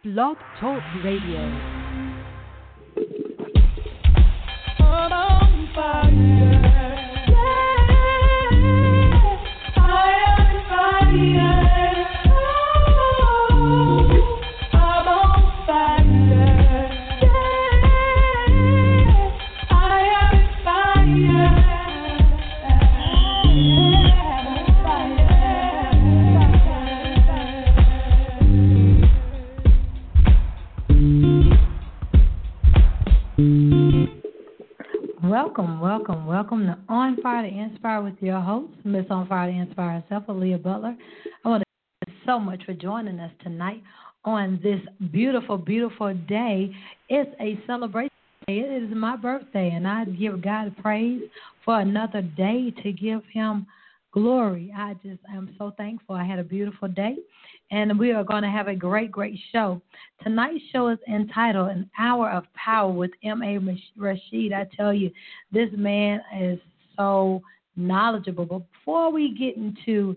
Blog Talk Radio. On fire. Welcome to On Fire to Inspire with your host, Miss On Fire to Inspire herself, Aaliyah Butler. I want to thank you so much for joining us tonight on this beautiful, beautiful day. It's a celebration day. It is my birthday, and I give God praise for another day to give Him glory. I just am so thankful. I had a beautiful day, and we are going to have a great, great show. Tonight's show is entitled An Hour of Power with M.A. Rashid. I tell you, this man is so knowledgeable. But before we get into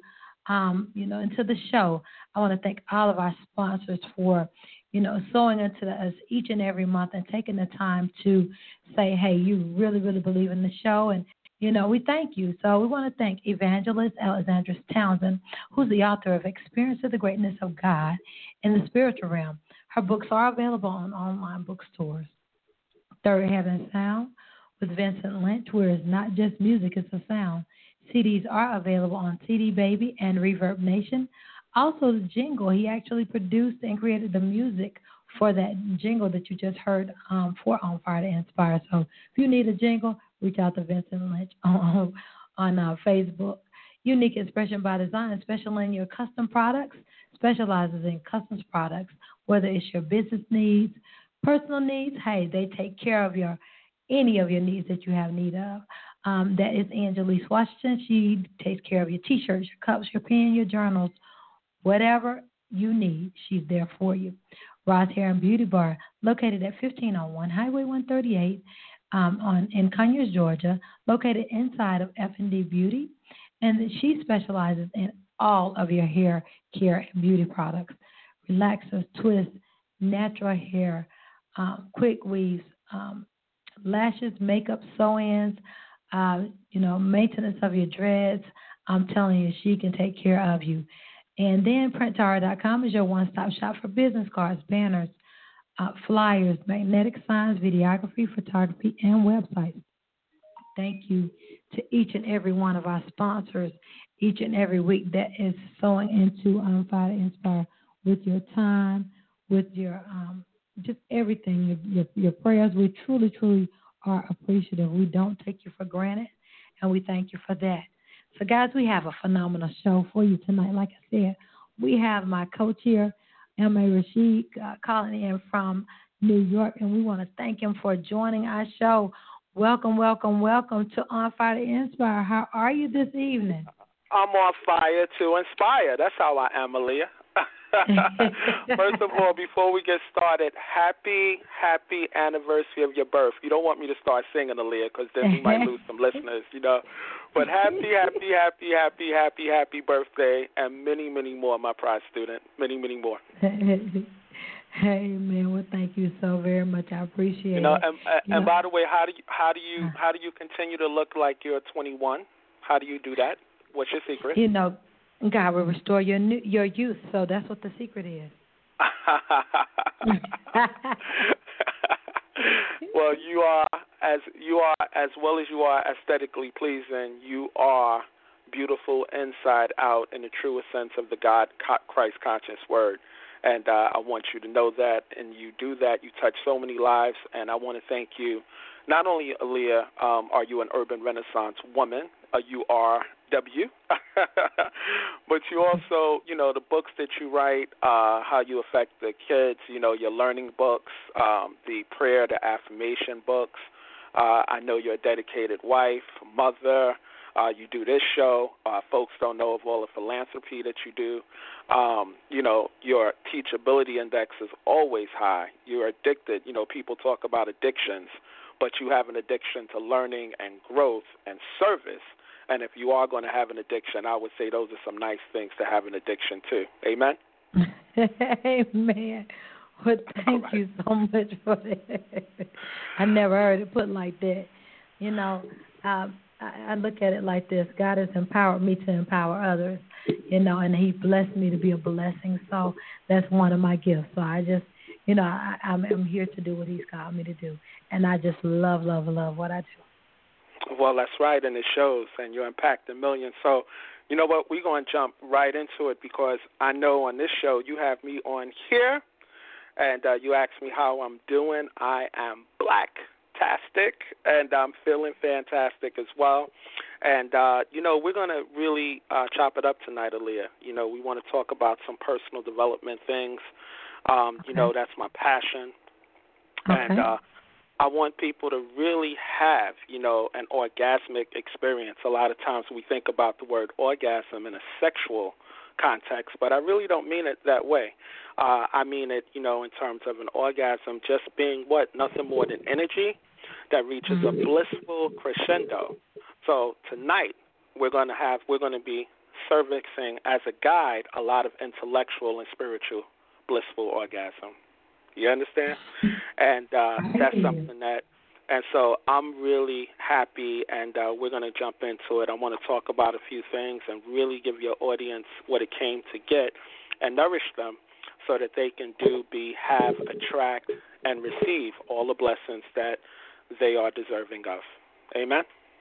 the show, I want to thank all of our sponsors for, sewing into us each and every month and taking the time to say, hey, you really, really believe in the show, and we thank you. So we want to thank Evangelist Alexandra Townsend, who's the author of Experience of the Greatness of God in the Spiritual Realm. Her books are available on online bookstores. Third Heaven Sound with Vincent Lynch, where it's not just music, it's a sound. CDs are available on CD Baby and Reverb Nation. Also, the jingle, he actually produced and created the music for that jingle that you just heard for On Fire to Inspire. So if you need a jingle, reach out to Vincent Lynch on Facebook. Unique Expression by Design, special in your custom products, specializes in customs products, whether it's your business needs, personal needs. Hey, they take care of any of your needs that you have need of. That is Angelise Washington. She takes care of your T-shirts, your cups, your pen, your journals, whatever you need, she's there for you. Ross Hair and Beauty Bar, located at 1501 Highway 138 in Conyers, Georgia, located inside of F&D Beauty. And she specializes in all of your hair care and beauty products. Relaxers, twists, natural hair, quick weaves, lashes, makeup, sew-ins, maintenance of your dreads. I'm telling you, she can take care of you. And then Printara.com is your one-stop shop for business cards, banners, flyers, magnetic signs, videography, photography, and websites. Thank you to each and every one of our sponsors each and every week that is sewing into On Fire to Inspire with your time, with your just everything, your prayers. We truly, truly are appreciative. We don't take you for granted, and we thank you for that. So, guys, we have a phenomenal show for you tonight. Like I said, we have my coach here, M.A. Rashid, calling in from New York, and we want to thank him for joining our show. Welcome, welcome, welcome to On Fire to Inspire. How are you this evening? I'm on fire to inspire. That's how I am, Aaliyah. First of all, before we get started, happy anniversary of your birth. You don't want me to start singing, Aaliyah, because then we might lose some listeners, But happy birthday, and many, many more, my prize student. Many, many more. Hey, man, well, thank you so very much. I appreciate it. And by the way, how do you continue to look like you're 21? How do you do that? What's your secret? God will restore your youth, so that's what the secret is. Well, you are as well as you are aesthetically pleasing. You are beautiful inside out in the truest sense of the God Christ conscious word. And I want you to know that, and you do that. You touch so many lives, and I want to thank you. Not only, Aaliyah, are you an urban renaissance woman, you are W, but you also, the books that you write, how you affect the kids, your learning books, the prayer, the affirmation books. I know you're a dedicated wife, mother. You do this show. Folks don't know of all the philanthropy that you do. Your teachability index is always high. You're addicted. People talk about addictions, but you have an addiction to learning and growth and service. And if you are going to have an addiction, I would say those are some nice things to have an addiction to. Amen? Amen. Well, thank right. you so much for that. I never heard it put like that. You know, I look at it like this: God has empowered me to empower others. You know, and He blessed me to be a blessing. So that's one of my gifts. So I just, you know, I'm here to do what He's called me to do, and I just love what I do. Well, that's right, and it shows, and you impact millions. So, you know what? We're going to jump right into it because I know on this show you have me on here, and you asked me how I'm doing. I am black-tastic, and I'm feeling fantastic as well. And, you know, we're going to really chop it up tonight, Aaliyah. You know, we want to talk about some personal development things. Okay. You know, that's my passion. Okay. And I want people to really have, you know, an orgasmic experience. A lot of times we think about the word orgasm in a sexual context, but I really don't mean it that way. I mean it, you know, in terms of an orgasm just being what? Nothing more than energy that reaches a blissful crescendo. So tonight we're going to be servicing as a guide a lot of intellectual and spiritual blissful orgasm. You understand? And that's something that, and so I'm really happy, and we're going to jump into it. I want to talk about a few things and really give your audience what it came to get and nourish them so that they can have, attract, and receive all the blessings that they are deserving of. Amen?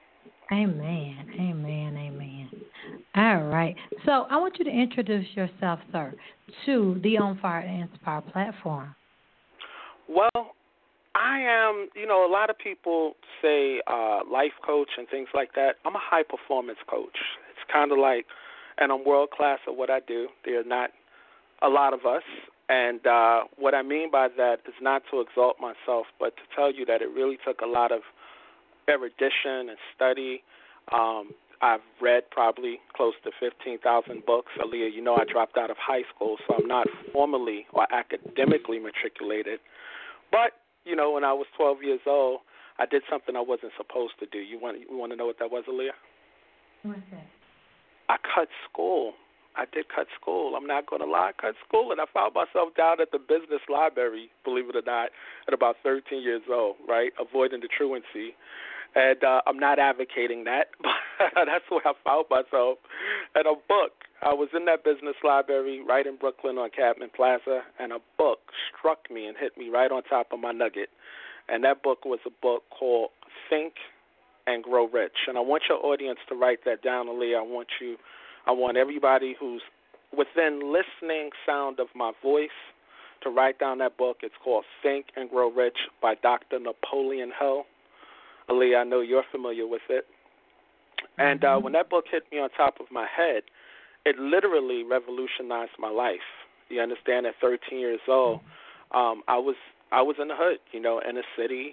Amen. Amen. Amen. All right. So I want you to introduce yourself, sir, to the On Fire to Inspire platform. Well, I am, you know, a lot of people say life coach and things like that. I'm a high-performance coach. It's kind of like, and I'm world-class at what I do. There are not a lot of us. And what I mean by that is not to exalt myself, but to tell you that it really took a lot of erudition and study. I've read probably close to 15,000 books. Aaliyah, you know I dropped out of high school, so I'm not formally or academically matriculated. But, you know, when I was 12 years old, I did something I wasn't supposed to do. You want to know what that was, Aaliyah? What's that? I cut school. I did cut school. I'm not going to lie. I cut school, and I found myself down at the business library, believe it or not, at about 13 years old, right, avoiding the truancy. And I'm not advocating that, but that's where I found myself. And a book. I was in that business library right in Brooklyn on Cadman Plaza, and a book struck me and hit me right on top of my nugget. And that book was a book called Think and Grow Rich. And I want your audience to write that down, Aaliyah. I want everybody who's within listening sound of my voice to write down that book. It's called Think and Grow Rich by Dr. Napoleon Hill. Aaliyah, I know you're familiar with it. And when that book hit me on top of my head, it literally revolutionized my life. You understand? At 13 years old, I was in the hood, you know, in a city,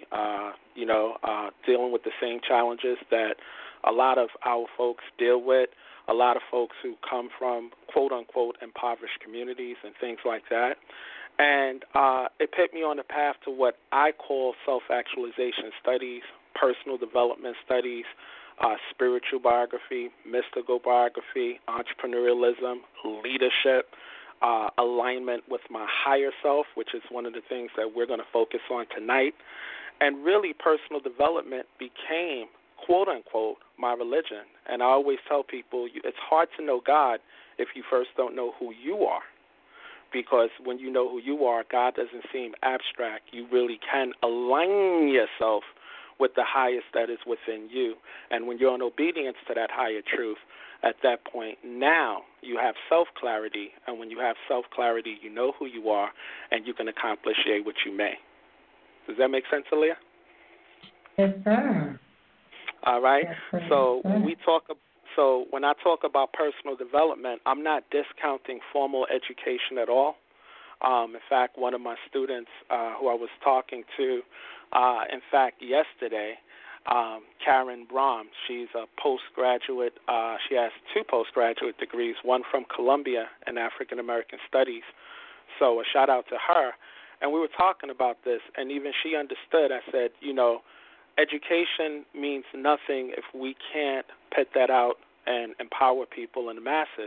dealing with the same challenges that a lot of our folks deal with, a lot of folks who come from, quote-unquote, impoverished communities and things like that. And it put me on the path to what I call self-actualization studies, personal development studies, spiritual biography, mystical biography, entrepreneurialism, leadership, alignment with my higher self, which is one of the things that we're going to focus on tonight. And really, personal development became, quote-unquote, my religion. And I always tell people it's hard to know God if you first don't know who you are. Because when you know who you are, God doesn't seem abstract. You really can align yourself with the highest that is within you. And when you're in obedience to that higher truth, at that point, now you have self-clarity. And when you have self-clarity, you know who you are, and you can accomplish what you may. Does that make sense, Aaliyah? Yes, sir. All right. Yes, sir. So Yes, sir. when I talk about personal development, I'm not discounting formal education at all. In fact, one of my students who I was talking to, in fact, yesterday, Karen Brom, she's a postgraduate. She has 2 postgraduate degrees, one from Columbia in African American Studies. So a shout out to her. And we were talking about this, and even she understood. I said, you know, education means nothing if we can't put that out and empower people in the masses.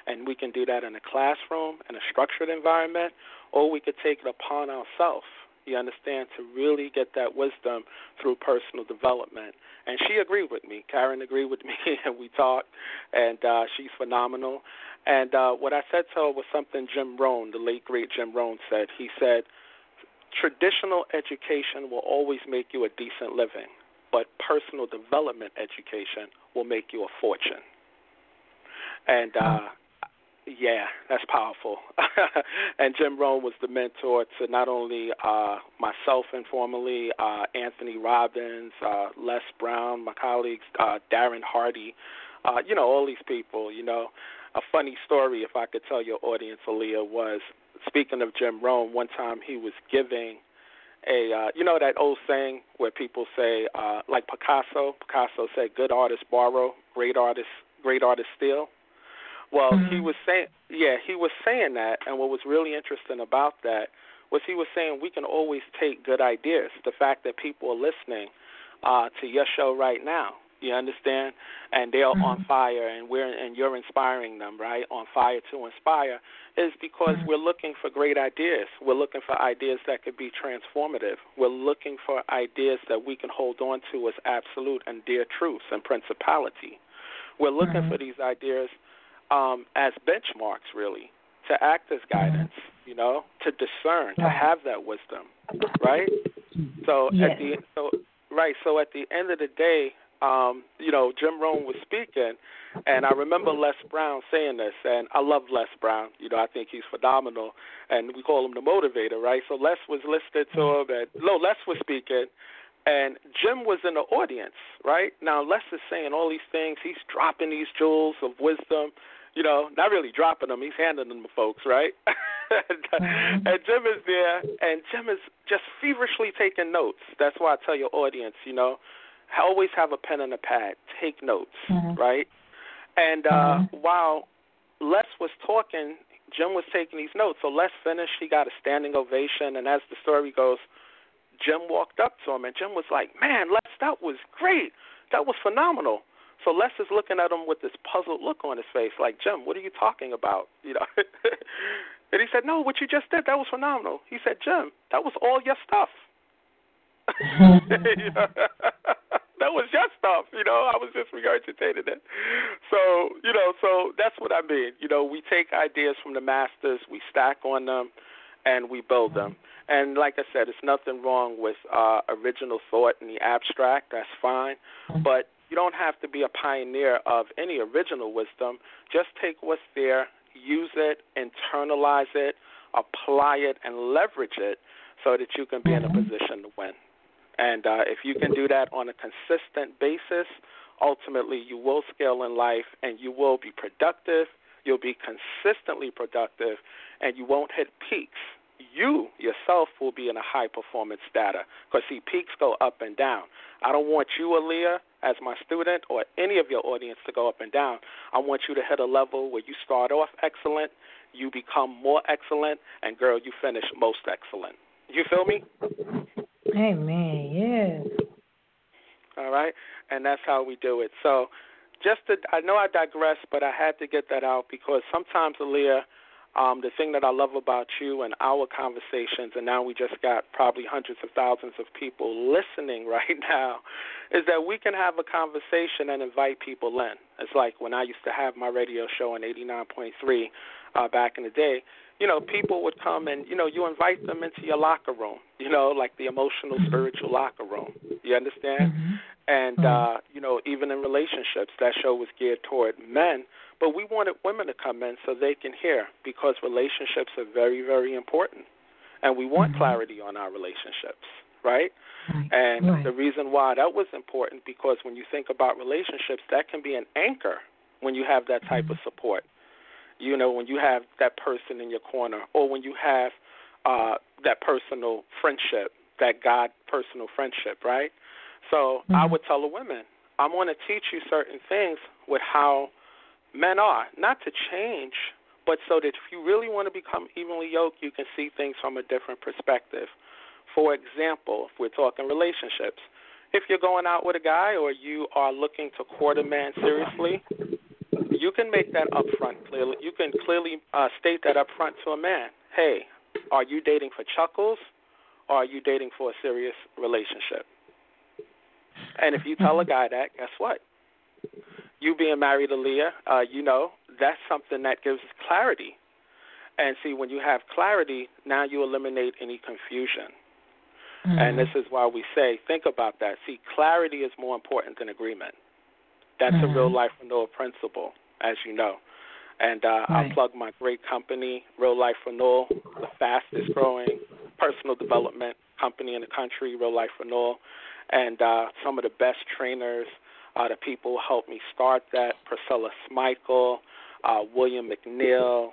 And we can do that in a classroom, in a structured environment, or we could take it upon ourselves, you understand, to really get that wisdom through personal development. And she agreed with me. Karen agreed with me, and we talked, and she's phenomenal. And what I said to her was something Jim Rohn, the late, great Jim Rohn, said. He said, traditional education will always make you a decent living, but personal development education will make you a fortune. And yeah, that's powerful. And Jim Rohn was the mentor to not only myself informally, Anthony Robbins, Les Brown, my colleagues, Darren Hardy, all these people. A funny story, if I could tell your audience, Aaliyah, was, speaking of Jim Rohn, one time he was giving that old saying where people say, like Picasso said, good artists borrow, great artists steal. Well, he was saying that, and what was really interesting about that was he was saying we can always take good ideas. The fact that people are listening to your show right now, you understand, and they're on fire, and you're inspiring them, right? On fire to inspire, is because we're looking for great ideas. We're looking for ideas that could be transformative. We're looking for ideas that we can hold on to as absolute and dear truths and principality. We're looking for these ideas as benchmarks, really, to act as guidance, to discern, to have that wisdom, right? So at the end of the day, Jim Rohn was speaking, and I remember Les Brown saying this, and I love Les Brown. I think he's phenomenal, and we call him the motivator, right? So Les was listening to him, and Les was speaking, and Jim was in the audience, right? Now, Les is saying all these things. He's dropping these jewels of wisdom, not really dropping them. He's handing them to folks, right? And Jim is there, and Jim is just feverishly taking notes. That's why I tell your audience, always have a pen and a pad. Take notes, right? And while Les was talking, Jim was taking these notes. So Les finished. He got a standing ovation, and as the story goes, Jim walked up to him, and Jim was like, man, Les, that was great. That was phenomenal. So Les is looking at him with this puzzled look on his face, like, Jim, what are you talking about? And he said, no, what you just did, that was phenomenal. He said, Jim, that was all your stuff. That was your stuff, I was just regurgitating it. So, so that's what I mean. We take ideas from the masters, we stack on them, and we build them. And like I said, it's nothing wrong with original thought in the abstract. That's fine. But you don't have to be a pioneer of any original wisdom. Just take what's there, use it, internalize it, apply it, and leverage it so that you can be in a position to win. And if you can do that on a consistent basis, ultimately you will scale in life, and you will be productive, you'll be consistently productive, and you won't hit peaks. You yourself will be in a high-performance data because, see, peaks go up and down. I don't want you, Aaliyah, as my student, or any of your audience to go up and down. I want you to hit a level where you start off excellent, you become more excellent, and, girl, you finish most excellent. You feel me? Amen, yes. All right, and that's how we do it. So I know I digress, but I had to get that out because sometimes, Aaliyah, the thing that I love about you and our conversations, and now we just got probably hundreds of thousands of people listening right now, is that we can have a conversation and invite people in. It's like when I used to have my radio show on 89.3 back in the day. People would come and, you invite them into your locker room, like the emotional, spiritual locker room. You understand? And, even in relationships, that show was geared toward men. But we wanted women to come in so they can hear, because relationships are very, very important. And we want clarity on our relationships, right? And the reason why that was important, because when you think about relationships, that can be an anchor when you have that type of support. When you have that person in your corner, or when you have that personal friendship, that God personal friendship, right? So I would tell the women, I want to teach you certain things with how men are, not to change, but so that if you really want to become evenly yoked, you can see things from a different perspective. For example, if we're talking relationships, if you're going out with a guy or you are looking to court a man seriously, you can make that upfront clearly. You can clearly state that upfront to a man. Hey, are you dating for chuckles, or are you dating for a serious relationship? And if you tell a guy that, guess what? You being married to Leah, that's something that gives clarity. And see, when you have clarity, now you eliminate any confusion. Mm-hmm. And this is why we say, think about that. See, clarity is more important than agreement. That's a real life renewal principle, as you know. And I'll plug my great company, Real Life Renewal, the fastest growing personal development company in the country, Real Life Renewal. And some of the best trainers, the people who helped me start that, Priscilla Smykel, William McNeil,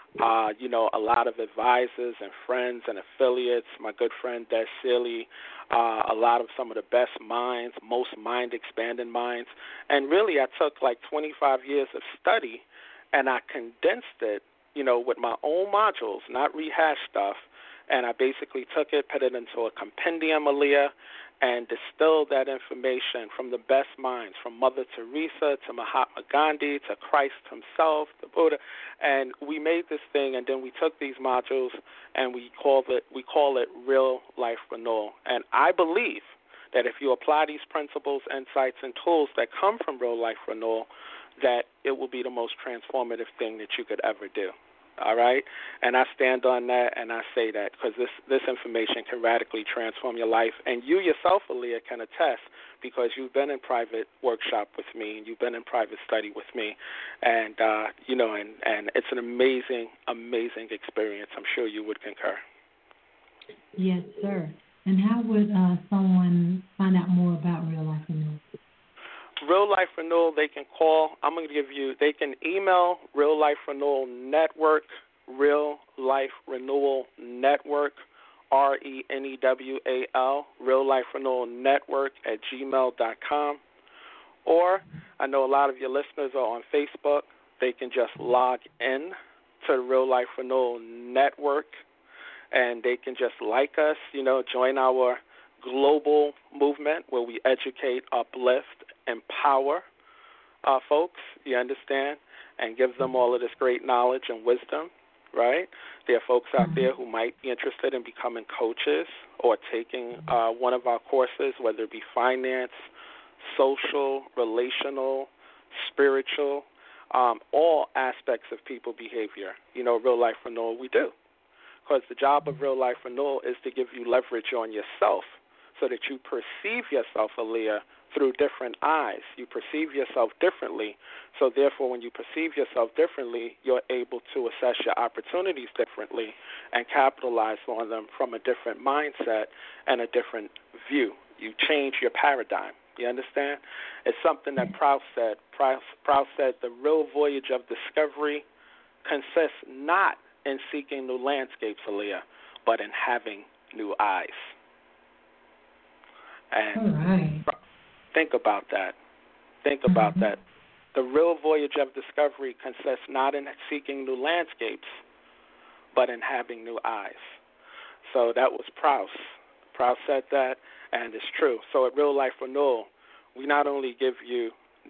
a lot of advisors and friends and affiliates, my good friend Des Seeley, a lot of some of the best minds, most mind-expanding minds. And really I took like 25 years of study and I condensed it, with my own modules, not rehashed stuff. And I basically took it, put it into a compendium, Aaliyah, and distilled that information from the best minds, from Mother Teresa to Mahatma Gandhi to Christ himself, the Buddha. And we made this thing, and then we took these modules and we call it Real Life Renewal. And I believe that if you apply these principles, insights, and tools that come from Real Life Renewal, that it will be the most transformative thing that you could ever do. All right? And I stand on that, and I say that because this information can radically transform your life. And you yourself, Aaliyah, can attest because you've been in private workshop with me and you've been in private study with me. And, and it's an amazing, amazing experience. I'm sure you would concur. Yes, sir. And how would someone find out more about Real Life Renewal? Real Life Renewal, they can call. They can email Real Life Renewal Network, Real Life Renewal Network, RENEWAL, Real Life Renewal Network at gmail.com. Or I know a lot of your listeners are on Facebook. They can just log in to the Real Life Renewal Network, and they can just like us, join our global movement where we educate, uplift, empower folks, you understand, and give them all of this great knowledge and wisdom, right? There are folks out there who might be interested in becoming coaches or taking one of our courses, whether it be finance, social, relational, spiritual, all aspects of people behavior. Real Life Renewal, we do. Because the job of Real Life Renewal is to give you leverage on yourself so that you perceive yourself, Aaliyah, through different eyes. You perceive yourself differently. So therefore, when you perceive yourself differently, you're able to assess your opportunities differently and capitalize on them from a different mindset and a different view. You change your paradigm. You understand? It's something that Proust said. Proust said, the real voyage of discovery consists not in seeking new landscapes, Aaliyah, but in having new eyes. And think about that. Think about that. The real voyage of discovery consists not in seeking new landscapes, but in having new eyes. So that was Proust. Proust said that, and it's true. So at Real Life Renewal, we not only give you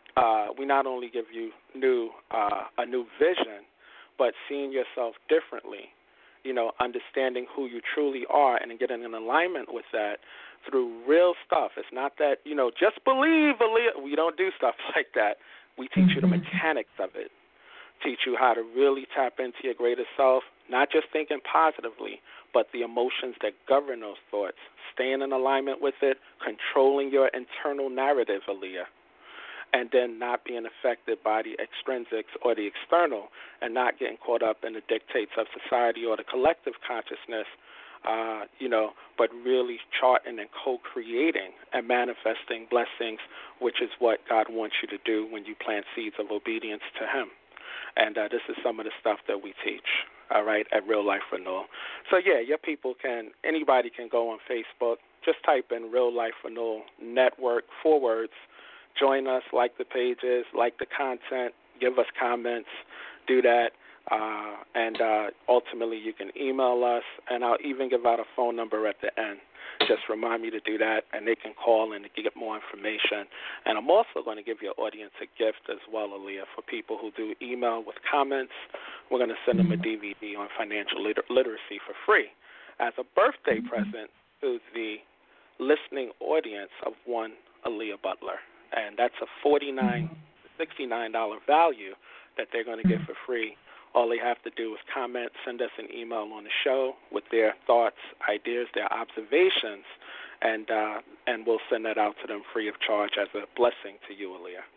a new vision, but seeing yourself differently. Understanding who you truly are and getting in alignment with that through real stuff. It's not that, just believe. We don't do stuff like that. We teach you the mechanics of it, teach you how to really tap into your greater self, not just thinking positively, but the emotions that govern those thoughts, staying in alignment with it, controlling your internal narrative, Aaliyah, and then not being affected by the extrinsics or the external and not getting caught up in the dictates of society or the collective consciousness, but really charting and co-creating and manifesting blessings, which is what God wants you to do when you plant seeds of obedience to Him. And this is some of the stuff that we teach, all right, at Real Life Renewal. So, yeah, anybody can go on Facebook, just type in Real Life Renewal Network, 4 words, join us, like the pages, like the content, give us comments, do that. And ultimately, you can email us, and I'll even give out a phone number at the end. Just remind me to do that, and they can call and get more information. And I'm also going to give your audience a gift as well, Aaliyah, for people who do email with comments. We're going to send them a DVD on financial literacy for free as a birthday present to the listening audience of one Aaliyah Butler. And that's a $69 value that they're going to get for free. All they have to do is comment, send us an email on the show with their thoughts, ideas, their observations, and we'll send that out to them free of charge as a blessing to you, Aaliyah.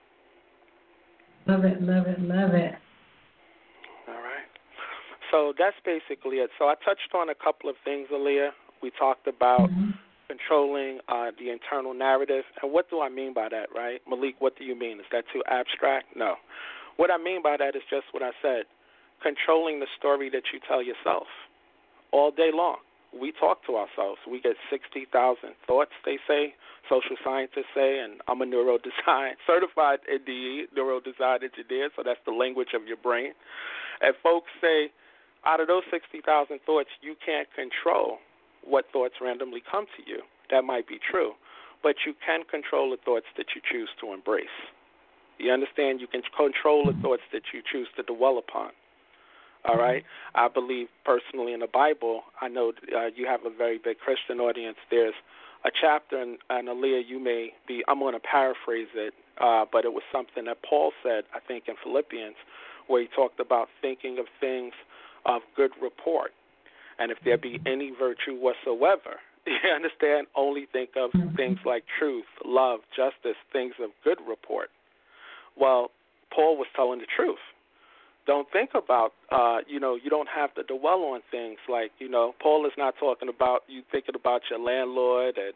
Love it, love it, love it. All right. So that's basically it. So I touched on a couple of things, Aaliyah. We talked about controlling the internal narrative. And what do I mean by that, right? Malik, what do you mean? Is that too abstract? No. What I mean by that is just what I said. Controlling the story that you tell yourself all day long. We talk to ourselves. We get 60,000 thoughts, they say, social scientists say, and I'm a certified NDE, neurodesign engineer, so that's the language of your brain. And folks say, out of those 60,000 thoughts, you can't control what thoughts randomly come to you. That might be true, but you can control the thoughts that you choose to embrace. You understand? You can control the thoughts that you choose to dwell upon. All right? I believe personally in the Bible. I know you have a very big Christian audience. There's a chapter, and Aaliyah, you may be, I'm going to paraphrase it, but it was something that Paul said, I think, in Philippians, where he talked about thinking of things of good report. And if there be any virtue whatsoever, you understand, only think of things like truth, love, justice, things of good report. Well, Paul was telling the truth. Don't think about, you don't have to dwell on things like, Paul is not talking about you thinking about your landlord and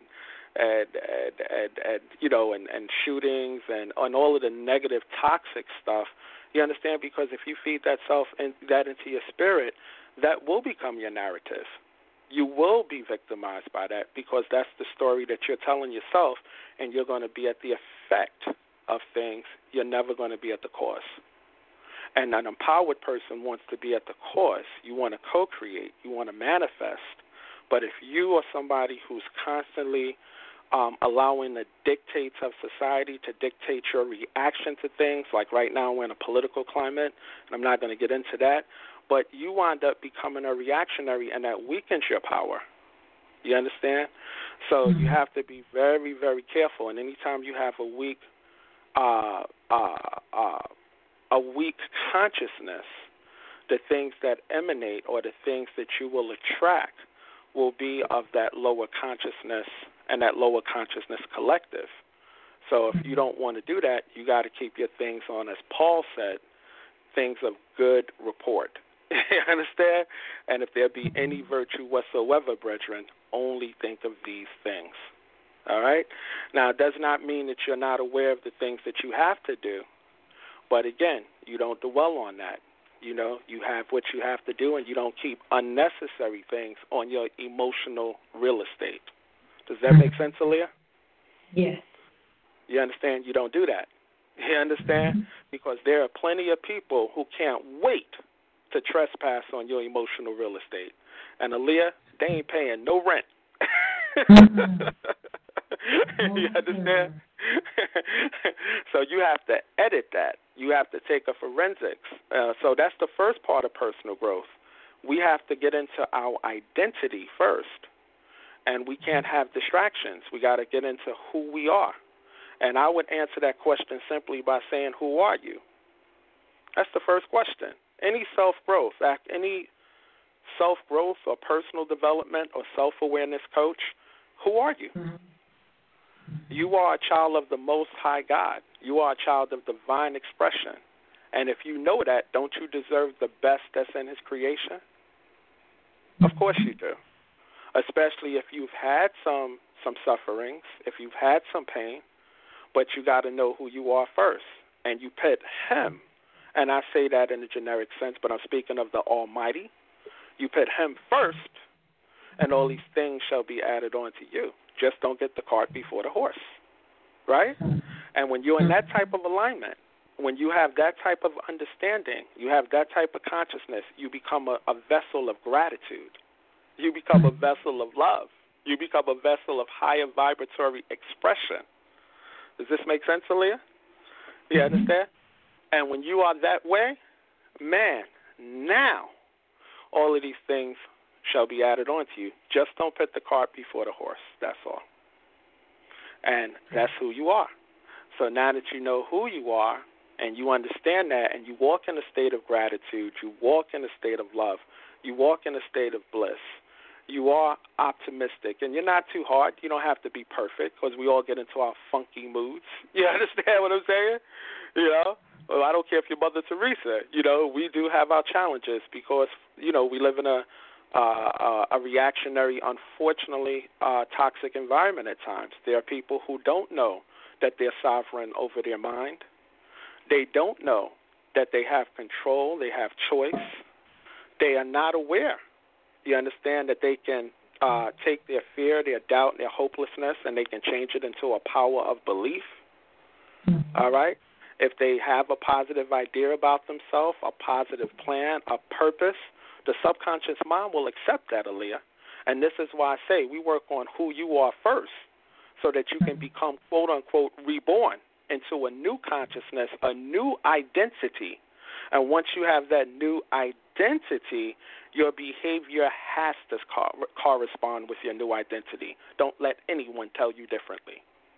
shootings and all of the negative, toxic stuff. You understand? Because if you feed that into your spirit, that will become your narrative. You will be victimized by that because that's the story that you're telling yourself, and you're going to be at the effect of things. You're never going to be at the cause. And an empowered person wants to be at the cause. You want to co-create. You want to manifest. But if you are somebody who's constantly allowing the dictates of society to dictate your reaction to things, like right now we're in a political climate, and I'm not going to get into that, but you wind up becoming a reactionary, and that weakens your power. You understand? So you have to be very, very careful. And anytime you have a weak consciousness, the things that emanate or the things that you will attract will be of that lower consciousness and that lower consciousness collective. So if you don't want to do that, you got to keep your things on, as Paul said, things of good report. You understand? And if there be any virtue whatsoever, brethren, only think of these things. All right? Now, it does not mean that you're not aware of the things that you have to do. But again, you don't dwell on that. You have what you have to do, and you don't keep unnecessary things on your emotional real estate. Does that make sense, Aaliyah? Yes. You understand? You don't do that. You understand? Because there are plenty of people who can't wait to trespass on your emotional real estate. And Aaliyah, they ain't paying no rent. You understand? So you have to edit that. You have to take a forensics. So that's the first part of personal growth. We have to get into our identity first, and we can't have distractions. We got to get into who we are. And I would answer that question simply by saying, who are you? That's the first question. Any self-growth or personal development or self-awareness coach, who are you? You are a child of the Most High God. You are a child of divine expression. And if you know that, don't you deserve the best that's in His creation? Of course you do. Especially if you've had some sufferings, if you've had some pain, but you got to know who you are first. And you put Him, and I say that in a generic sense, but I'm speaking of the Almighty. You put Him first, and all these things shall be added on to you. Just don't get the cart before the horse, right? And when you're in that type of alignment, when you have that type of understanding, you have that type of consciousness, you become a vessel of gratitude. You become a vessel of love. You become a vessel of higher vibratory expression. Does this make sense, Aaliyah? You understand? And when you are that way, man, now all of these things shall be added on to you. Just don't put the cart before the horse. That's all. And that's who you are. So now that you know who you are and you understand that and you walk in a state of gratitude, you walk in a state of love, you walk in a state of bliss, you are optimistic, and you're not too hard. You don't have to be perfect because we all get into our funky moods. You understand what I'm saying? You know? Well, I don't care if you're Mother Teresa. You know, we do have our challenges because, you know, we live in a reactionary, unfortunately, toxic environment at times. There are people who don't know that they're sovereign over their mind. They don't know that they have control, they have choice. They are not aware. You understand that they can take their fear, their doubt, their hopelessness, and they can change it into a power of belief. All right? If they have a positive idea about themselves, a positive plan, a purpose, the subconscious mind will accept that, Aaliyah. And this is why I say we work on who you are first so that you can become, quote, unquote, reborn into a new consciousness, a new identity. And once you have that new identity, your behavior has to correspond with your new identity. Don't let anyone tell you differently.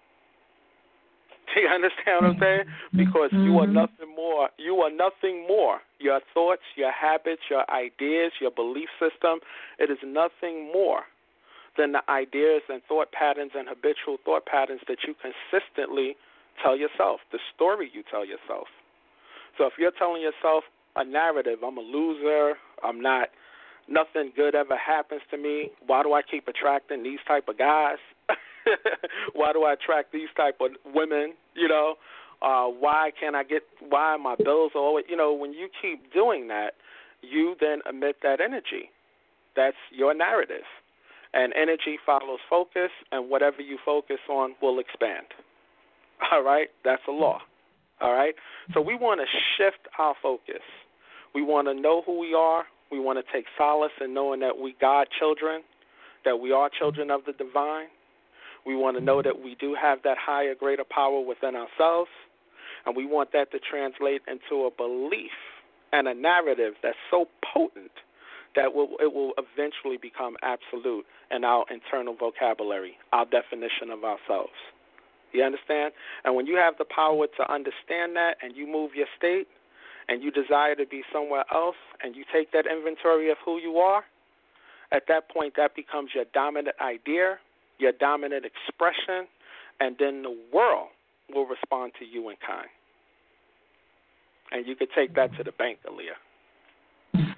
Do you understand what I'm saying? Because you are nothing more. You are nothing more. Your thoughts, your habits, your ideas, your belief system, it is nothing more than the ideas and thought patterns and habitual thought patterns that you consistently tell yourself, the story you tell yourself. So if you're telling yourself a narrative, I'm a loser, I'm not, nothing good ever happens to me, why do I keep attracting these type of guys? Why do I attract these type of women, you know? Why are my bills always, you know, when you keep doing that, you then emit that energy. That's your narrative. And energy follows focus, and whatever you focus on will expand. All right? That's a law. All right? So we want to shift our focus. We want to know who we are. We want to take solace in knowing that we God children, that we are children of the divine. We want to know that we do have that higher, greater power within ourselves, and we want that to translate into a belief and a narrative that's so potent that it will eventually become absolute in our internal vocabulary, our definition of ourselves. You understand? And when you have the power to understand that and you move your state and you desire to be somewhere else and you take that inventory of who you are, at that point that becomes your dominant idea, your dominant expression, and then the world will respond to you in kind. And you could take that to the bank, Aaliyah.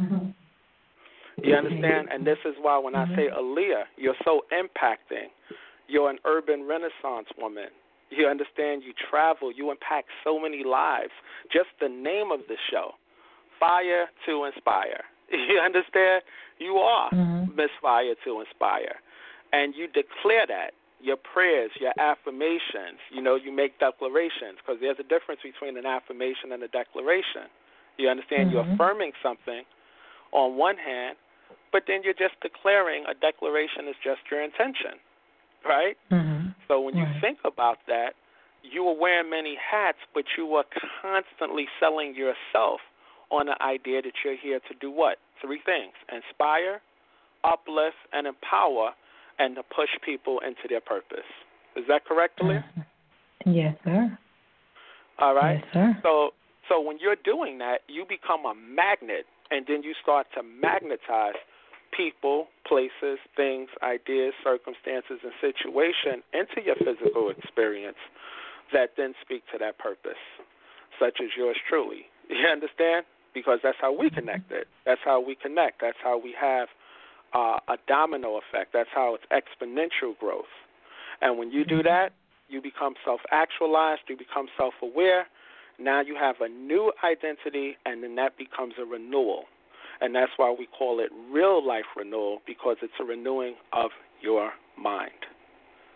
You understand? And this is why when I say, Aaliyah, you're so impacting. You're an urban renaissance woman. You understand? You travel. You impact so many lives. Just the name of the show, Fire to Inspire. You understand? You are Miss Fire to Inspire. And you declare that, your prayers, your affirmations, you know, you make declarations, because there's a difference between an affirmation and a declaration. You understand? You're affirming something on one hand, but then you're just declaring a declaration is just your intention, right? So when you think about that, you are wearing many hats, but you are constantly selling yourself on the idea that you're here to do what? 3 things: inspire, uplift, and empower, and to push people into their purpose. Is that correct, Aaliyah? Yes, sir. All right. Yes, sir. So when you're doing that, you become a magnet, and then you start to magnetize people, places, things, ideas, circumstances, and situation into your physical experience that then speak to that purpose, such as yours truly. You understand? Because that's how we connected. That's how we connect. That's how we have a domino effect. That's how it's exponential growth. And when you do that, you become self-actualized, you become self-aware. Now you have a new identity, and then that becomes a renewal. And that's why we call it real life renewal, because it's a renewing of your mind.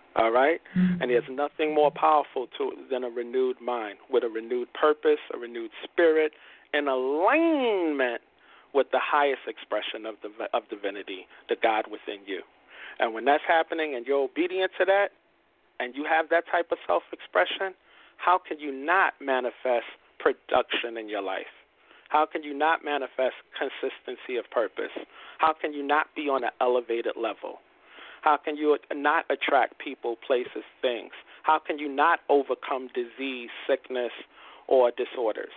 All right? Mm-hmm. And there's nothing more powerful than a renewed mind with a renewed purpose, a renewed spirit, in alignment with the highest expression of divinity, the God within you. And when that's happening and you're obedient to that and you have that type of self-expression, how can you not manifest production in your life? How can you not manifest consistency of purpose? How can you not be on an elevated level? How can you not attract people, places, things? How can you not overcome disease, sickness, or disorders?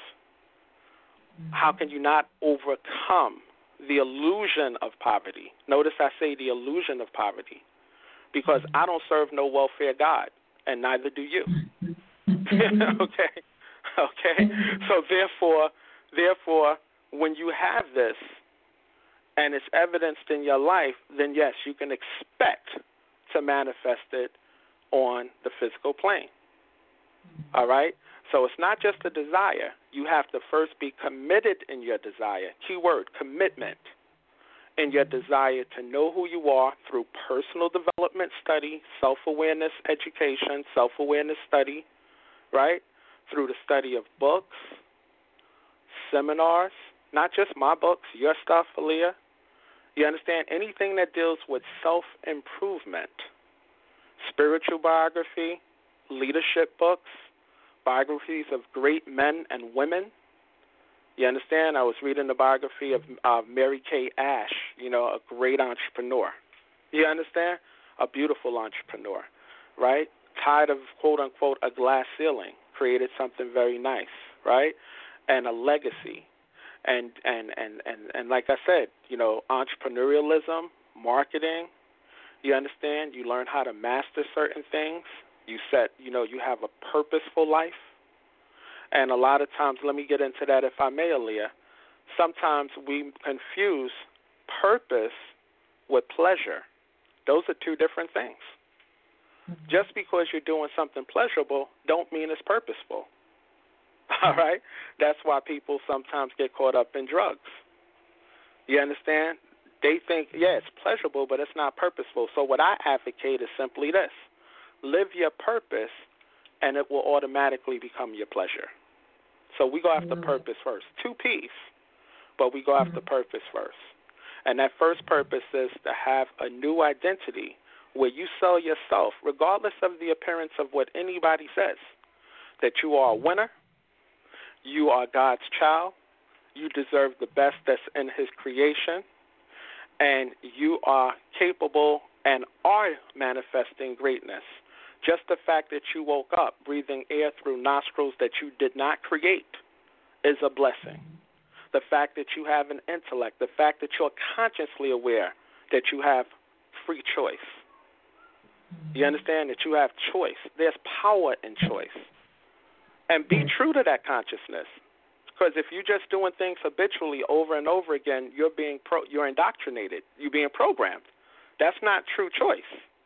How can you not overcome the illusion of poverty? Notice I say the illusion of poverty, because I don't serve no welfare God, and neither do you. Okay? So therefore, when you have this and it's evidenced in your life, then yes, you can expect to manifest it on the physical plane. All right? So it's not just a desire. You have to first be committed in your desire. Key word, commitment, in your desire to know who you are through personal development study, self-awareness education, self-awareness study, right? Through the study of books, seminars, not just my books, your stuff, Aaliyah. You understand? Anything that deals with self-improvement, spiritual biography, leadership books, biographies of great men and women. You understand? I was reading the biography of Mary Kay Ash, a great entrepreneur. You understand? A beautiful entrepreneur, right? Tired of, quote-unquote, a glass ceiling, created something very nice, right? And a legacy. And like I said, entrepreneurialism, marketing, you understand? You learn how to master certain things. You have a purposeful life. And a lot of times, let me get into that if I may, Aaliyah, sometimes we confuse purpose with pleasure. Those are two different things. Mm-hmm. Just because you're doing something pleasurable don't mean it's purposeful. All right? That's why people sometimes get caught up in drugs. You understand? They think, it's pleasurable, but it's not purposeful. So what I advocate is simply this. Live your purpose, and it will automatically become your pleasure. So we go after purpose first. 2 P's, but we go after purpose first. And that first purpose is to have a new identity where you sell yourself, regardless of the appearance of what anybody says, that you are a winner, you are God's child, you deserve the best that's in his creation, and you are capable and are manifesting greatness. Just the fact that you woke up breathing air through nostrils that you did not create is a blessing. The fact that you have an intellect, the fact that you're consciously aware that you have free choice. You understand that you have choice. There's power in choice. And be true to that consciousness. Because if you're just doing things habitually over and over again, you're indoctrinated. You're being programmed. That's not true choice.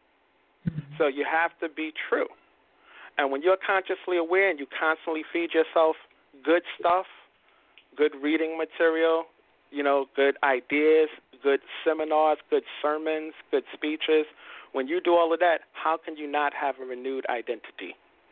So you have to be true. And when you're consciously aware and you constantly feed yourself good stuff, good reading material, good ideas, good seminars, good sermons, good speeches, when you do all of that, how can you not have a renewed identity?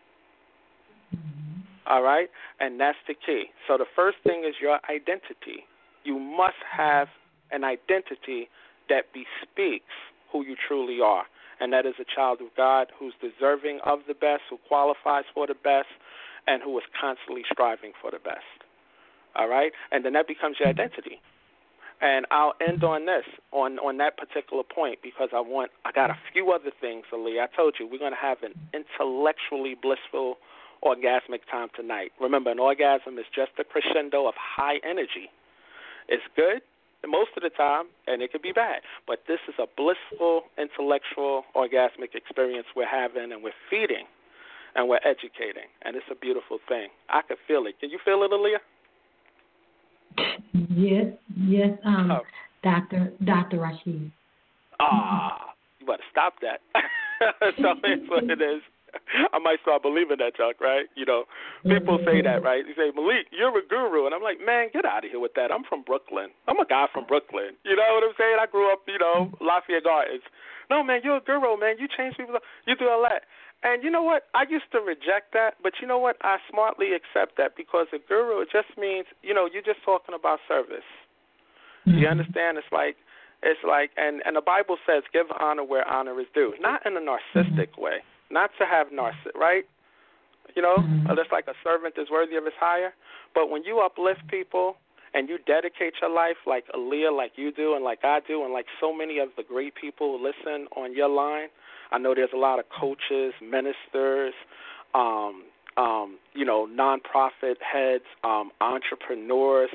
All right? And that's the key. So the first thing is your identity. You must have an identity that bespeaks who you truly are. And that is a child of God who's deserving of the best, who qualifies for the best, and who is constantly striving for the best. All right? And then that becomes your identity. And I'll end on this, on that particular point, because I got a few other things, Ali. I told you, we're going to have an intellectually blissful, orgasmic time tonight. Remember, an orgasm is just a crescendo of high energy. It's good most of the time, and it could be bad. But this is a blissful, intellectual, orgasmic experience we're having, and we're feeding, and we're educating. And it's a beautiful thing. I could feel it. Can you feel it, Aaliyah? Yes, Dr. Rashid. You better stop that. So here's what it is. I might start believing that junk, right? You know, people say that, right? They say, Malik, you're a guru. And I'm like, man, get out of here with that. I'm from Brooklyn. I'm a guy from Brooklyn. You know what I'm saying? I grew up, you know, Lafayette Gardens. No, man, you're a guru, man. You change people. You do all that. And you know what? I used to reject that, but you know what? I smartly accept that because a guru, it just means, you know, you're just talking about service. You understand? It's like, and the Bible says, give honor where honor is due. Not in a narcissistic way. Not to have right? You know, just like a servant is worthy of his hire. But when you uplift people and you dedicate your life like Aaliyah, like you do, and like I do, and like so many of the great people who listen on your line, I know there's a lot of coaches, ministers, you know, nonprofit heads, entrepreneurs,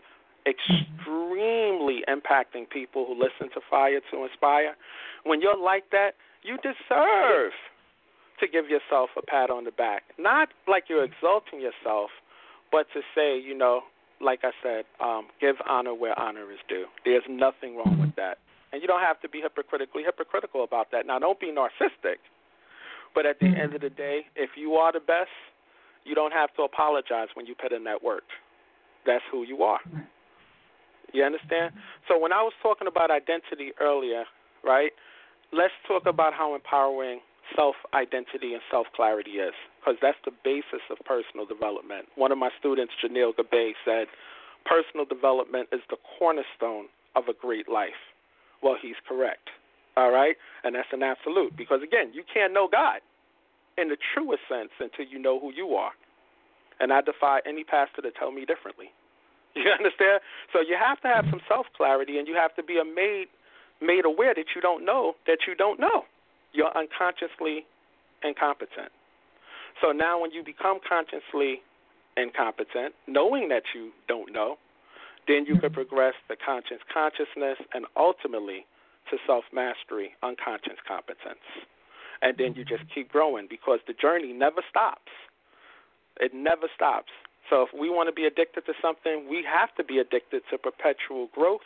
extremely impacting people who listen to Fire to Inspire. When you're like that, you deserve to give yourself a pat on the back. Not like you're exalting yourself, but to say, you know, like I said, give honor where honor is due. There's nothing wrong with that. And you don't have to be hypocritical about that. Now, don't be narcissistic. But at the end of the day, if you are the best, you don't have to apologize when you put in that work. That's who you are. You understand? So when I was talking about identity earlier, right, let's talk about how empowering self-identity and self-clarity is, because that's the basis of personal development. One of my students, Janelle Gabay, said, personal development is the cornerstone of a great life. Well, he's correct, all right? And that's an absolute, because, again, you can't know God in the truest sense until you know who you are. And I defy any pastor to tell me differently. You understand? So you have to have some self-clarity, and you have to be made aware that you don't know that you don't know. You're unconsciously incompetent. So now when you become consciously incompetent, knowing that you don't know, then you could progress to consciousness and ultimately to self-mastery, unconscious competence. And then you just keep growing because the journey never stops. It never stops. So if we want to be addicted to something, we have to be addicted to perpetual growth,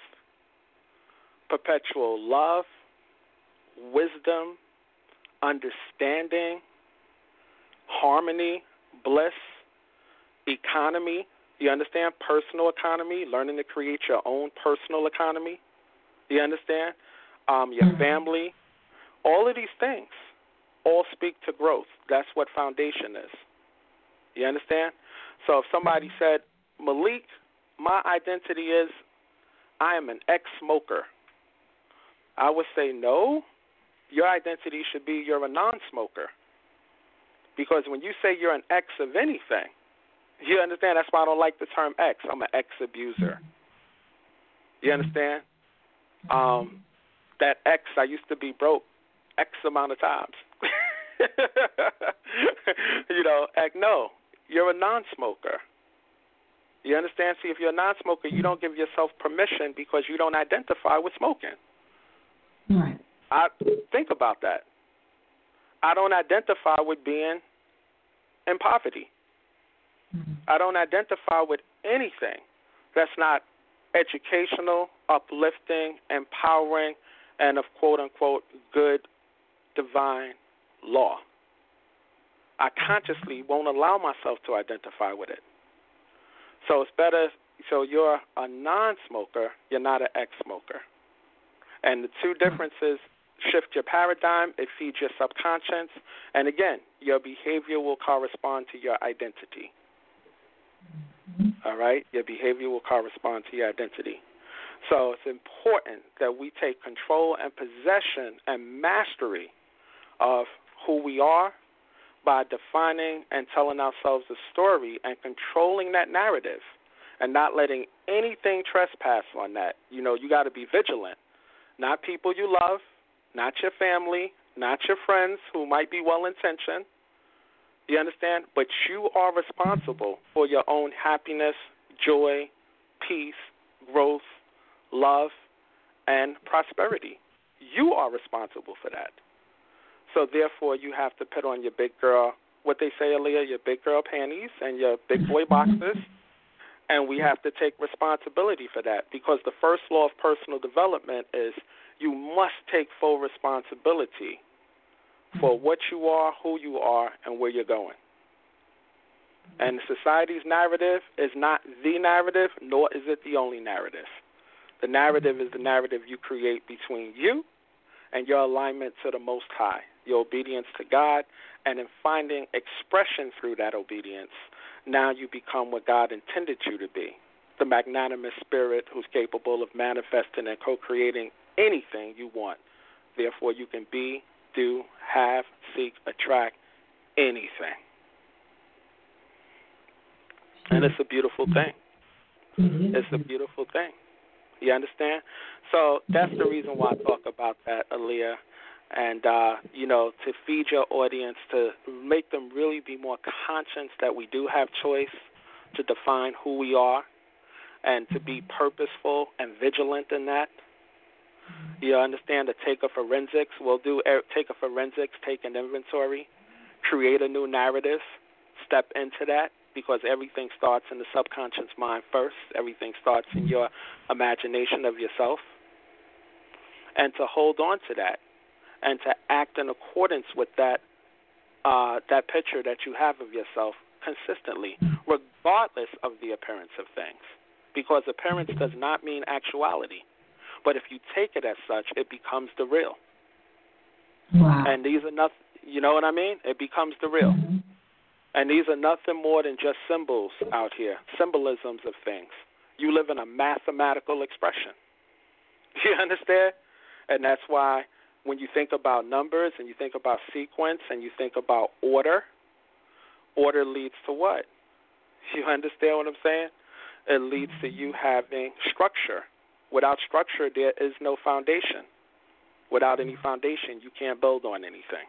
perpetual love, wisdom, understanding, harmony, bliss, economy. You understand? Personal economy, learning to create your own personal economy. You understand? Your family. All of these things all speak to growth. That's what foundation is. You understand? So if somebody said, Malik, my identity is I am an ex-smoker, I would say no. Your identity should be you're a non-smoker. Because when you say you're an ex of anything, you understand? That's why I don't like the term ex. I'm an ex-abuser. You understand? That ex, I used to be broke X amount of times. You know, no, you're a non-smoker. You understand? See, if you're a non-smoker, you don't give yourself permission because you don't identify with smoking. Right. I think about that. I don't identify with being in poverty. I don't identify with anything that's not educational, uplifting, empowering, and of quote-unquote good divine law. I consciously won't allow myself to identify with it. So it's better, so you're a non-smoker, you're not an ex-smoker. And the two differences, shift your paradigm, it feeds your subconscious, and again, your behavior will correspond to your identity. All right? Your behavior will correspond to your identity. So it's important that we take control and possession and mastery of who we are by defining and telling ourselves a story and controlling that narrative and not letting anything trespass on that. You know, you got to be vigilant. Not people you love, not your family, not your friends who might be well-intentioned. You understand? But you are responsible for your own happiness, joy, peace, growth, love, and prosperity. You are responsible for that. So therefore, you have to put on your big girl, what they say, Aaliyah, your big girl panties and your big boy boxers, and we have to take responsibility for that because the first law of personal development is you must take full responsibility for what you are, who you are, and where you're going. And society's narrative is not the narrative, nor is it the only narrative. The narrative is the narrative you create between you and your alignment to the Most High, your obedience to God, and in finding expression through that obedience, now you become what God intended you to be, the magnanimous spirit who's capable of manifesting and co-creating anything you want. Therefore, you can be, do, have, seek, attract anything. And it's a beautiful thing. It's a beautiful thing. You understand? So that's the reason why I talk about that, Aaliyah. And, to feed your audience, to make them really be more conscious that we do have choice to define who we are and to be purposeful and vigilant in that. You understand? To take a forensics. We'll take a forensics, take an inventory, create a new narrative, step into that. Because everything starts in the subconscious mind first. Everything starts in your imagination of yourself. And to hold on to that and to act in accordance with that picture that you have of yourself consistently, regardless of the appearance of things. Because appearance does not mean actuality. But if you take it as such, it becomes the real. Wow. And these are nothing, you know what I mean? It becomes the real. Mm-hmm. And these are nothing more than just symbols out here, symbolisms of things. You live in a mathematical expression. You understand? And that's why when you think about numbers and you think about sequence and you think about order leads to what? You understand what I'm saying? It leads to you having structure. Without structure, there is no foundation. Without any foundation, you can't build on anything.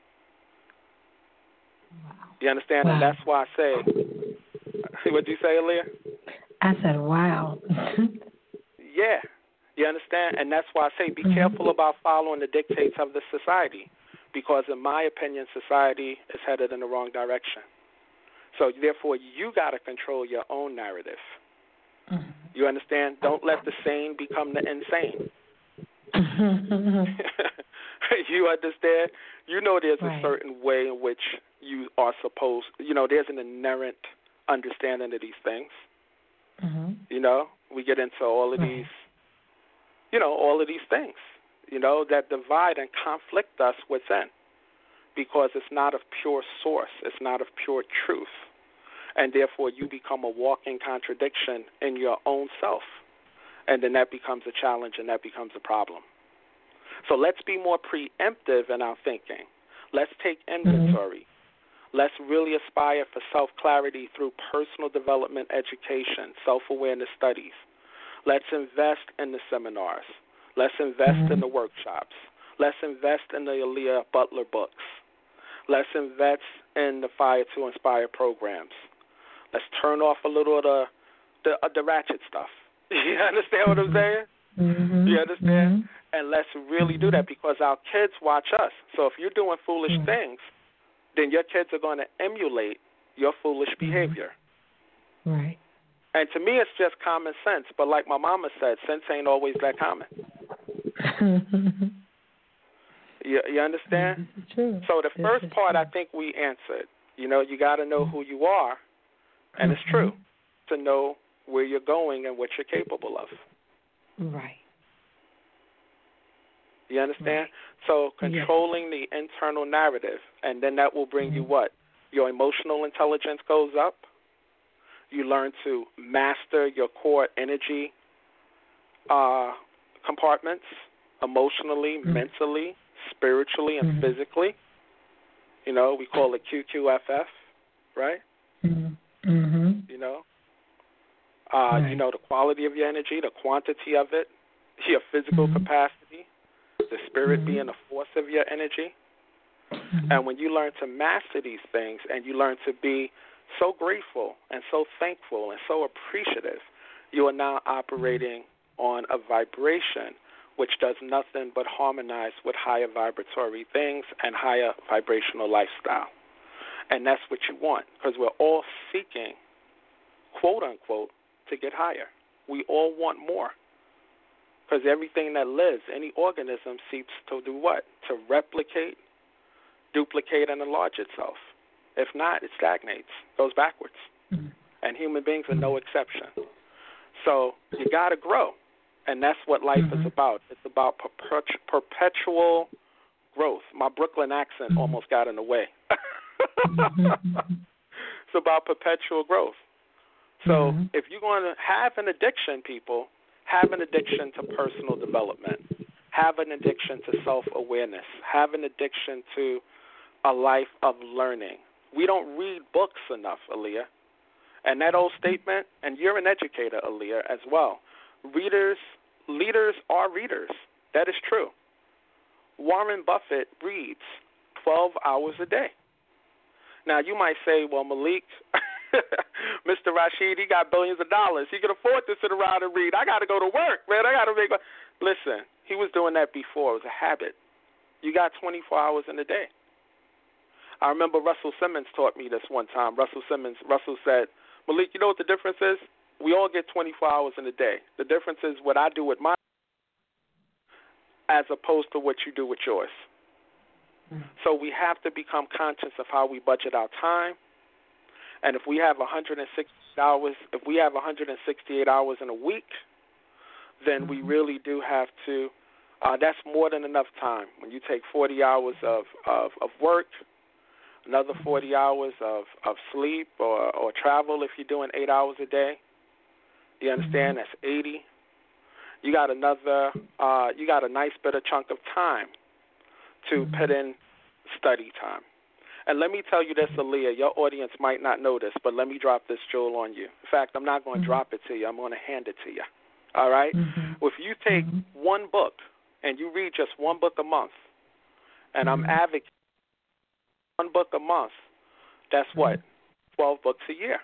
Wow. You understand? Wow. And that's why I say, what did you say, Aaliyah? I said, wow. Yeah. You understand? And that's why I say be careful about following the dictates of the society, because in my opinion, society is headed in the wrong direction. So therefore, you got to control your own narrative. Mm-hmm. You understand? Don't let the sane become the insane. You understand? You know there's a certain way in which you are supposed, there's an inherent understanding of these things. Mm-hmm. We get into all of these, all of these things, that divide and conflict us within, because it's not of pure source. It's not of pure truth. And therefore you become a walking contradiction in your own self. And then that becomes a challenge and that becomes a problem. So let's be more preemptive in our thinking. Let's take inventory. Mm-hmm. Let's really aspire for self-clarity through personal development education, self-awareness studies. Let's invest in the seminars. Let's invest in the workshops. Let's invest in the Aaliyah Butler books. Let's invest in the Fire to Inspire programs. Let's turn off a little of the ratchet stuff. You understand what I'm saying? Mm-hmm. You understand? Mm-hmm. And let's really do that, because our kids watch us. So if you're doing foolish things, then your kids are going to emulate your foolish behavior. Right. And to me, it's just common sense. But like my mama said, sense ain't always that common. You understand? This is true. So the first part, I think we answered. You got to know who you are, and it's true, to know where you're going and what you're capable of. Right. You understand? Right. So controlling the internal narrative, and then that will bring you what? Your emotional intelligence goes up. You learn to master your core energy compartments, emotionally, mentally, spiritually, and physically. We call it QQFF, right? The quality of your energy, the quantity of it, your physical capacity, the spirit being the force of your energy. And when you learn to master these things and you learn to be so grateful and so thankful and so appreciative, you are now operating on a vibration which does nothing but harmonize with higher vibratory things and higher vibrational lifestyle. And that's what you want, because we're all seeking, quote unquote, to get higher. We all want more, because everything that lives, any organism, seeks to do what? To replicate, duplicate and enlarge itself. If not, it stagnates, goes backwards. Mm-hmm. And human beings are no exception. So you got to grow. And that's what life is about. It's about perpetual growth. My Brooklyn accent almost got in the way. It's about perpetual growth. So if you're going to have an addiction, people, have an addiction to personal development. Have an addiction to self-awareness. Have an addiction to a life of learning. We don't read books enough, Aaliyah. And that old statement, and you're an educator, Aaliyah, as well. Leaders are readers. That is true. Warren Buffett reads 12 hours a day. Now, you might say, well, Malik, Mr. Rashid, he got billions of dollars. He can afford to sit around and read. I got to go to work, man. I got to make. Listen, he was doing that before. It was a habit. You got 24 hours in a day. I remember Russell Simmons taught me this one time. Russell said, Malik, you know what the difference is? We all get 24 hours in a day. The difference is what I do with mine as opposed to what you do with yours. So we have to become conscious of how we budget our time. And if we have 168 hours in a week, then we really do have to, that's more than enough time. When you take 40 hours of work, another 40 hours of sleep or travel if you're doing 8 hours a day, you understand? That's 80. You got a nice bit of chunk of time to put in study time. And let me tell you this, Aaliyah, your audience might not know this, but let me drop this jewel on you. In fact, I'm not going to drop it to you. I'm going to hand it to you. All right? If you take one book and you read just one book a month, and I'm advocating one book a month, that's what? 12 books a year.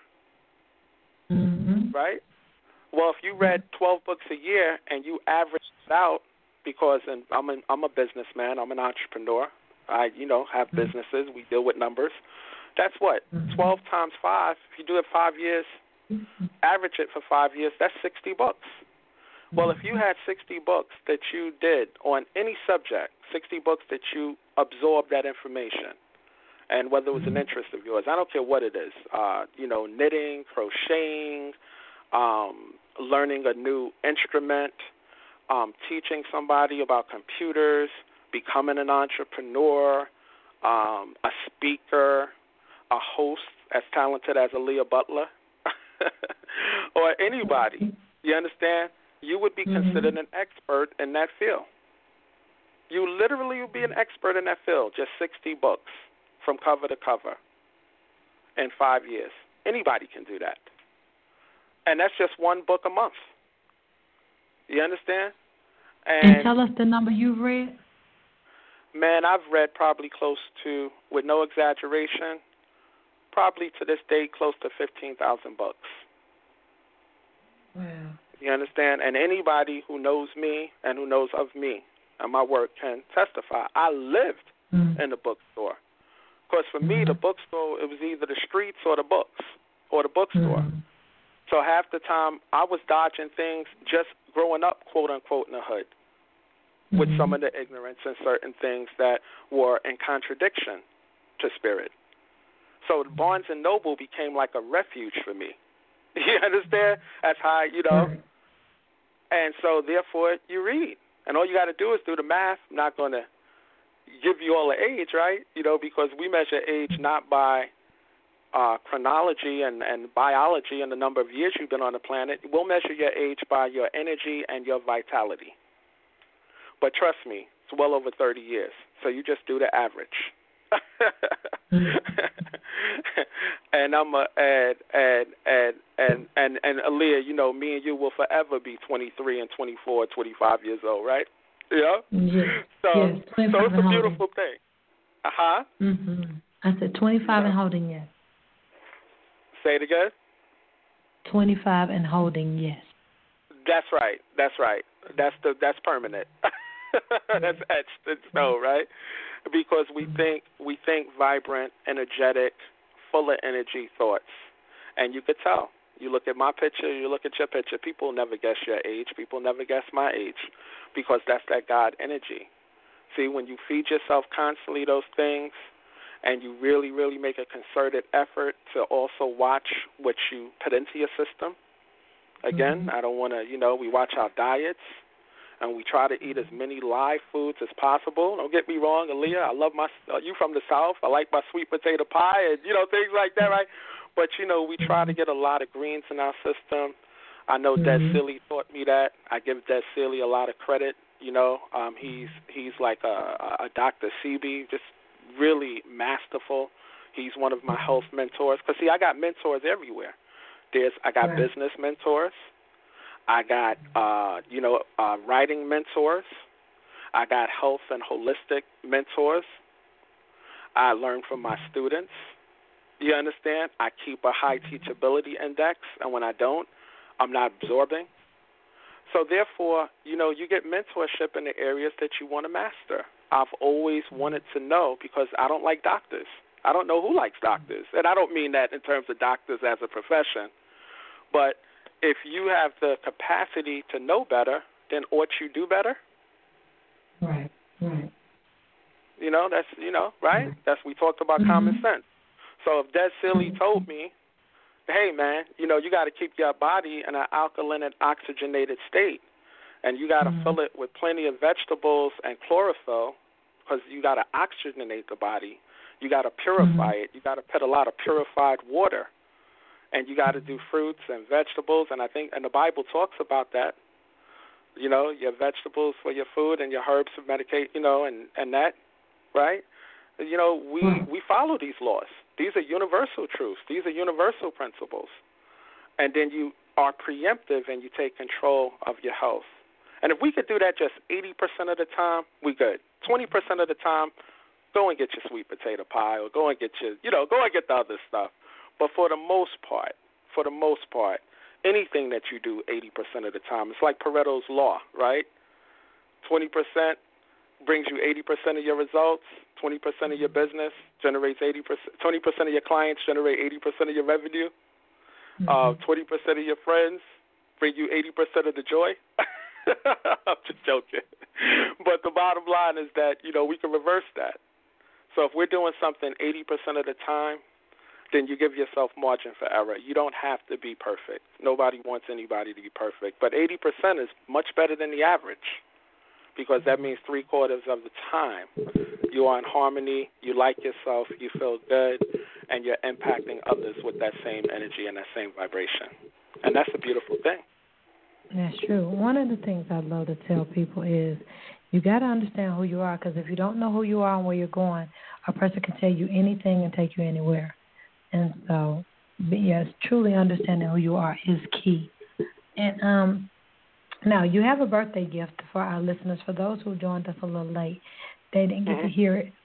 Right? Well, if you read 12 books a year and you average it out, because I'm a businessman, I'm an entrepreneur, I have businesses, we deal with numbers. That's what? 12 times 5, if you do it 5 years, average it for 5 years, that's 60 books. Well, if you had 60 books that you did on any subject, 60 books that you absorbed that information, and whether it was an interest of yours, I don't care what it is, knitting, crocheting, learning a new instrument, teaching somebody about computers, becoming an entrepreneur, a speaker, a host as talented as Aaliyah Butler, or anybody, you understand? You would be considered an expert in that field. You literally would be an expert in that field, just 60 books from cover to cover in 5 years. Anybody can do that. And that's just one book a month. You understand? And tell us the number you've read. Man, I've read probably close to, with no exaggeration, probably to this day close to 15,000 books. Wow. You understand? And anybody who knows me and who knows of me and my work can testify. I lived in the bookstore. Because for me, the bookstore, it was either the streets or the books or the bookstore. So half the time I was dodging things just growing up, quote unquote, in the hood with some of the ignorance and certain things that were in contradiction to spirit. So Barnes & Noble became like a refuge for me. You understand? That's how, And so, therefore, you read. And all you got to do is do the math. I'm not going to give you all the age, right? Because we measure age not by chronology and biology and the number of years you've been on the planet. We'll measure your age by your energy and your vitality. But trust me, it's well over 30 years. So you just do the average. And I'm and Aaliyah, me and you will forever be 23 and 24, 25 years old, right? Yeah. Yes. So yes, it's a beautiful thing. I said 25 and holding, yes. Say it again. 25 and holding, yes. That's right. That's permanent. That's etched in stone, right? Because we think vibrant, energetic, full of energy thoughts. And you could tell. You look at my picture, you look at your picture, people never guess your age. People never guess my age because that's that God energy. See, when you feed yourself constantly those things, and you really, really make a concerted effort to also watch what you put into your system. Again, I don't want to, we watch our diets, and we try to eat as many live foods as possible. Don't get me wrong, Aaliyah, I love you from the South. I like my sweet potato pie and, things like that, right? But, we try to get a lot of greens in our system. I know Des Sealy taught me that. I give Des Sealy a lot of credit. He's like a Dr. Sebi, just really masterful. He's one of my health mentors. Because, see, I got mentors everywhere. I got business mentors. I got, writing mentors. I got health and holistic mentors. I learn from my students. You understand? I keep a high teachability index, and when I don't, I'm not absorbing. So, therefore, you get mentorship in the areas that you want to master. I've always wanted to know because I don't like doctors. I don't know who likes doctors. And I don't mean that in terms of doctors as a profession. But if you have the capacity to know better, then ought you do better? Right. That's, right? That's, we talked about common sense. So if Des Sealy told me, hey, man, you got to keep your body in an alkaline and oxygenated state, and you got to fill it with plenty of vegetables and chlorophyll because you got to oxygenate the body. You got to purify it. You got to put a lot of purified water, and you got to do fruits and vegetables, and I think, and the Bible talks about that, your vegetables for your food and your herbs to medicate, and that, right? We follow these laws. These are universal truths. These are universal principles. And then you are preemptive and you take control of your health. And if we could do that just 80% of the time, we good. 20% of the time, go and get your sweet potato pie or go and get go and get the other stuff. But for the most part, anything that you do 80% of the time, it's like Pareto's law, right? 20% brings you 80% of your results, 20% of your business generates 80%, 20% of your clients generate 80% of your revenue, 20% of your friends bring you 80% of the joy. I'm just joking. But the bottom line is that, we can reverse that. So if we're doing something 80% of the time, then you give yourself margin for error. You don't have to be perfect. Nobody wants anybody to be perfect. But 80% is much better than the average because that means 3/4 of the time you are in harmony, you like yourself, you feel good, and you're impacting others with that same energy and that same vibration. And that's a beautiful thing. That's true. One of the things I love to tell people is you got to understand who you are because if you don't know who you are and where you're going, a person can tell you anything and take you anywhere. And so, yes, truly understanding who you are is key. And now, you have a birthday gift for our listeners. For those who joined us a little late, they didn't get to hear it.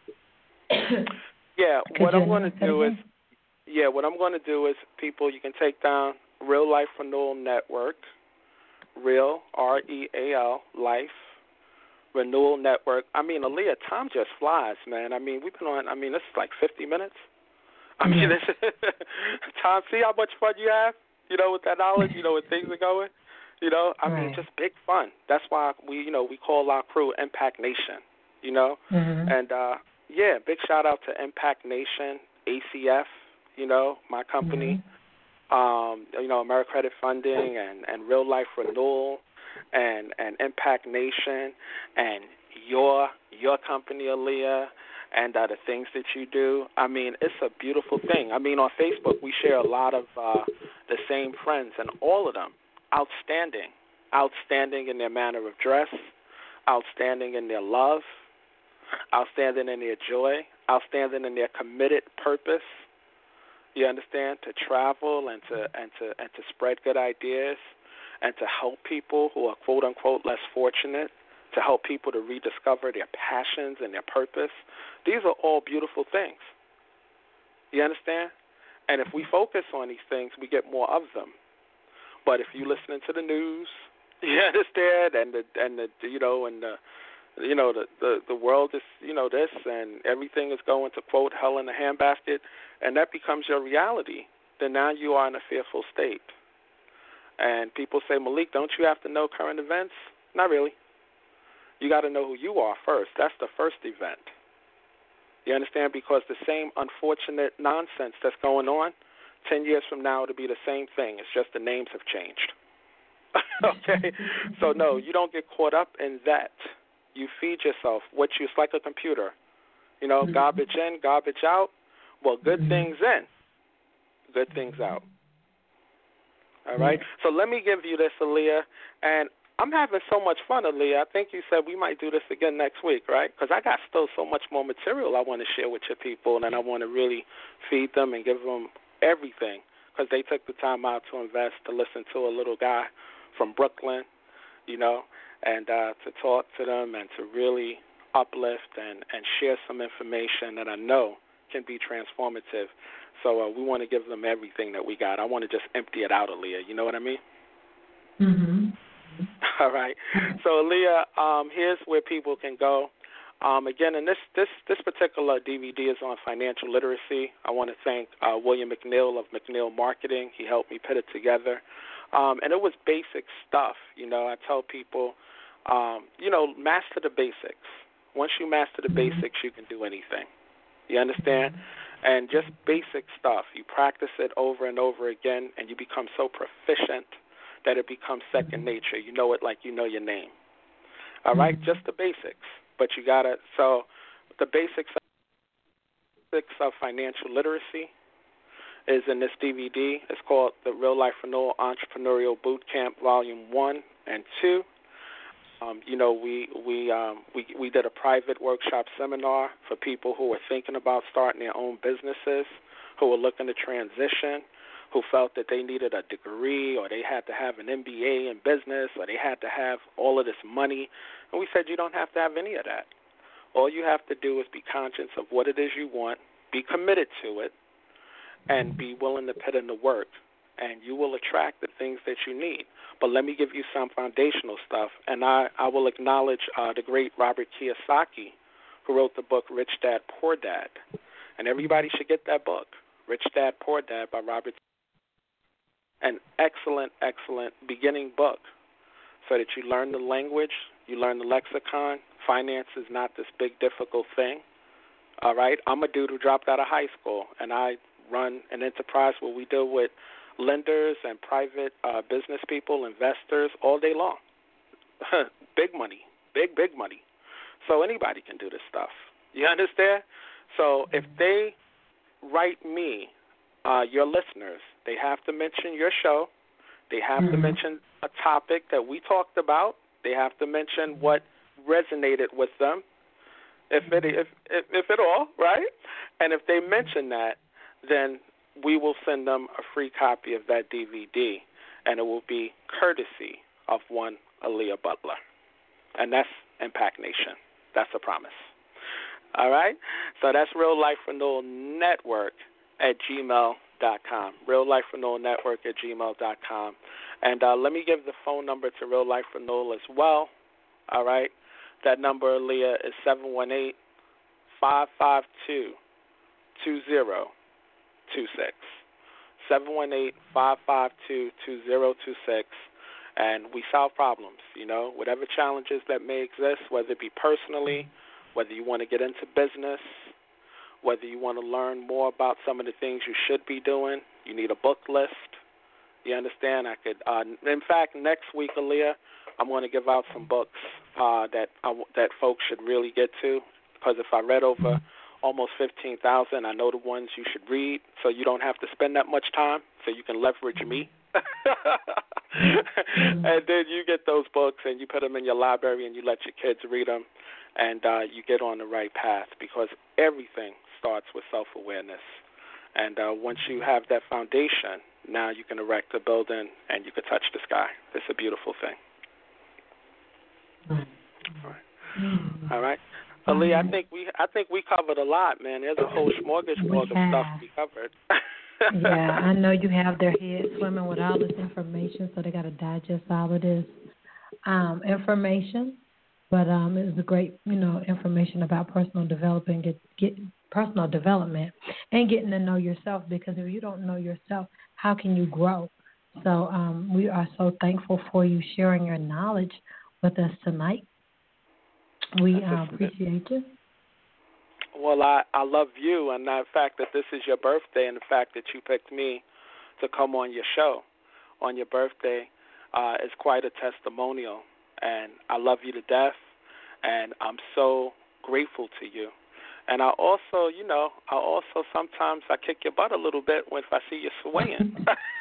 What I'm going to do is, people, you can take down Real Life Renewal Network, Real, REAL, Life Renewal Network. I mean, Aaliyah, time just flies, man. I mean, we've been on, this is like 50 minutes. I mean, Tom, see how much fun you have, with that knowledge, where things are going, I mean, just big fun. That's why we call our crew Impact Nation, and, big shout out to Impact Nation, ACF, my company, AmeriCredit Funding and Real Life Renewal and Impact Nation and your company, Aaliyah, and the things that you do. I mean, it's a beautiful thing. I mean, on Facebook, we share a lot of the same friends, and all of them outstanding in their manner of dress, outstanding in their love, outstanding in their joy, outstanding in their committed purpose. You understand? To travel and to spread good ideas and to help people who are quote unquote less fortunate, to help people to rediscover their passions and their purpose. These are all beautiful things. You understand? And if we focus on these things, we get more of them. But if you listening to the news, you understand, the world is, this, and everything is going to quote hell in a handbasket, and that becomes your reality, then now you are in a fearful state. And people say, Malik, don't you have to know current events? Not really. You got to know who you are first. That's the first event. You understand? Because the same unfortunate nonsense that's going on, 10 years from now, it'll be the same thing. It's just the names have changed. Okay? So, no, you don't get caught up in that. You feed yourself. It's like a computer. You know, garbage in, garbage out. Well, good things in, good things out. All right? So let me give you this, Aaliyah. And I'm having so much fun, Aaliyah. I think you said we might do this again next week, right? Because I got still so much more material I want to share with your people, and I want to really feed them and give them everything because they took the time out to invest to listen to a little guy from Brooklyn, you know, and to talk to them and to really uplift and share some information that I know can be transformative. So we want to give them everything that we got. I want to just empty it out, Aaliyah. You know what I mean? Mm-hmm. All right. So, Aaliyah, here's where people can go. Again, and this particular DVD is on financial literacy. I want to thank William McNeil of McNeil Marketing. He helped me put it together. And it was basic stuff. You know, I tell people, master the basics. Once you master the basics, you can do anything. You understand? And just basic stuff. You practice it over and over again, and you become so proficient that it becomes second nature. You know it like you know your name. All right? Just the basics. But you got to, so the basics of financial literacy is in this DVD. It's called The Real Life Renewal Entrepreneurial Boot Camp Volume 1 and 2. We did a private workshop seminar for people who were thinking about starting their own businesses, who were looking to transition, who felt that they needed a degree or they had to have an MBA in business or they had to have all of this money. And we said you don't have to have any of that. All you have to do is be conscious of what it is you want, be committed to it, and be willing to put in the work, and you will attract the things that you need. But let me give you some foundational stuff, and I will acknowledge the great Robert Kiyosaki, who wrote the book Rich Dad, Poor Dad. And everybody should get that book, Rich Dad, Poor Dad by Robert. An excellent, excellent beginning book so that you learn the language, you learn the lexicon. Finance is not this big, difficult thing. All right? I'm a dude who dropped out of high school, and I run an enterprise where we deal with lenders and private business people, investors, all day long. Big money, big money. So anybody can do this stuff. You understand? So if they write me, your listeners, they have to mention your show. They have to mention a topic that we talked about. They have to mention what resonated with them, if at all, right? And if they mention that, then we will send them a free copy of that DVD, and it will be courtesy of one Aaliyah Butler. And that's Impact Nation. That's a promise. All right? So that's Real Life Renewal Network at gmail.com. Real Life Renewal Network at gmail.com. And let me give the phone number to Real Life Renewal as well. All right? That number, Aaliyah, is 718-552-2026. 718-552-2026. And we solve problems, whatever challenges that may exist, whether it be personally, whether you want to get into business, whether you want to learn more about some of the things you should be doing, you need a book list. You understand? I could, in fact, next week, Aaliyah, I'm going to give out some books that folks should really get to, because if I read over almost 15,000, I know the ones you should read, so you don't have to spend that much time, so you can leverage me. And then you get those books and you put them in your library and you let your kids read them, and you get on the right path, because everything starts with self-awareness. And once you have that foundation, now you can erect a building and you can touch the sky. It's a beautiful thing. All right. Aaliyah, I think we covered a lot, man. There's a whole smorgasbord of stuff we covered. Yeah, I know you have their heads swimming with all this information, so they got to digest all of this information. But it was a great, information about personal development, personal development, and getting to know yourself. Because if you don't know yourself, how can you grow? So we are so thankful for you sharing your knowledge with us tonight. We appreciate you. Well, I love you, and the fact that this is your birthday, and the fact that you picked me to come on your show on your birthday is quite a testimonial. And I love you to death, and I'm so grateful to you. And I also, sometimes I kick your butt a little bit if I see you swinging.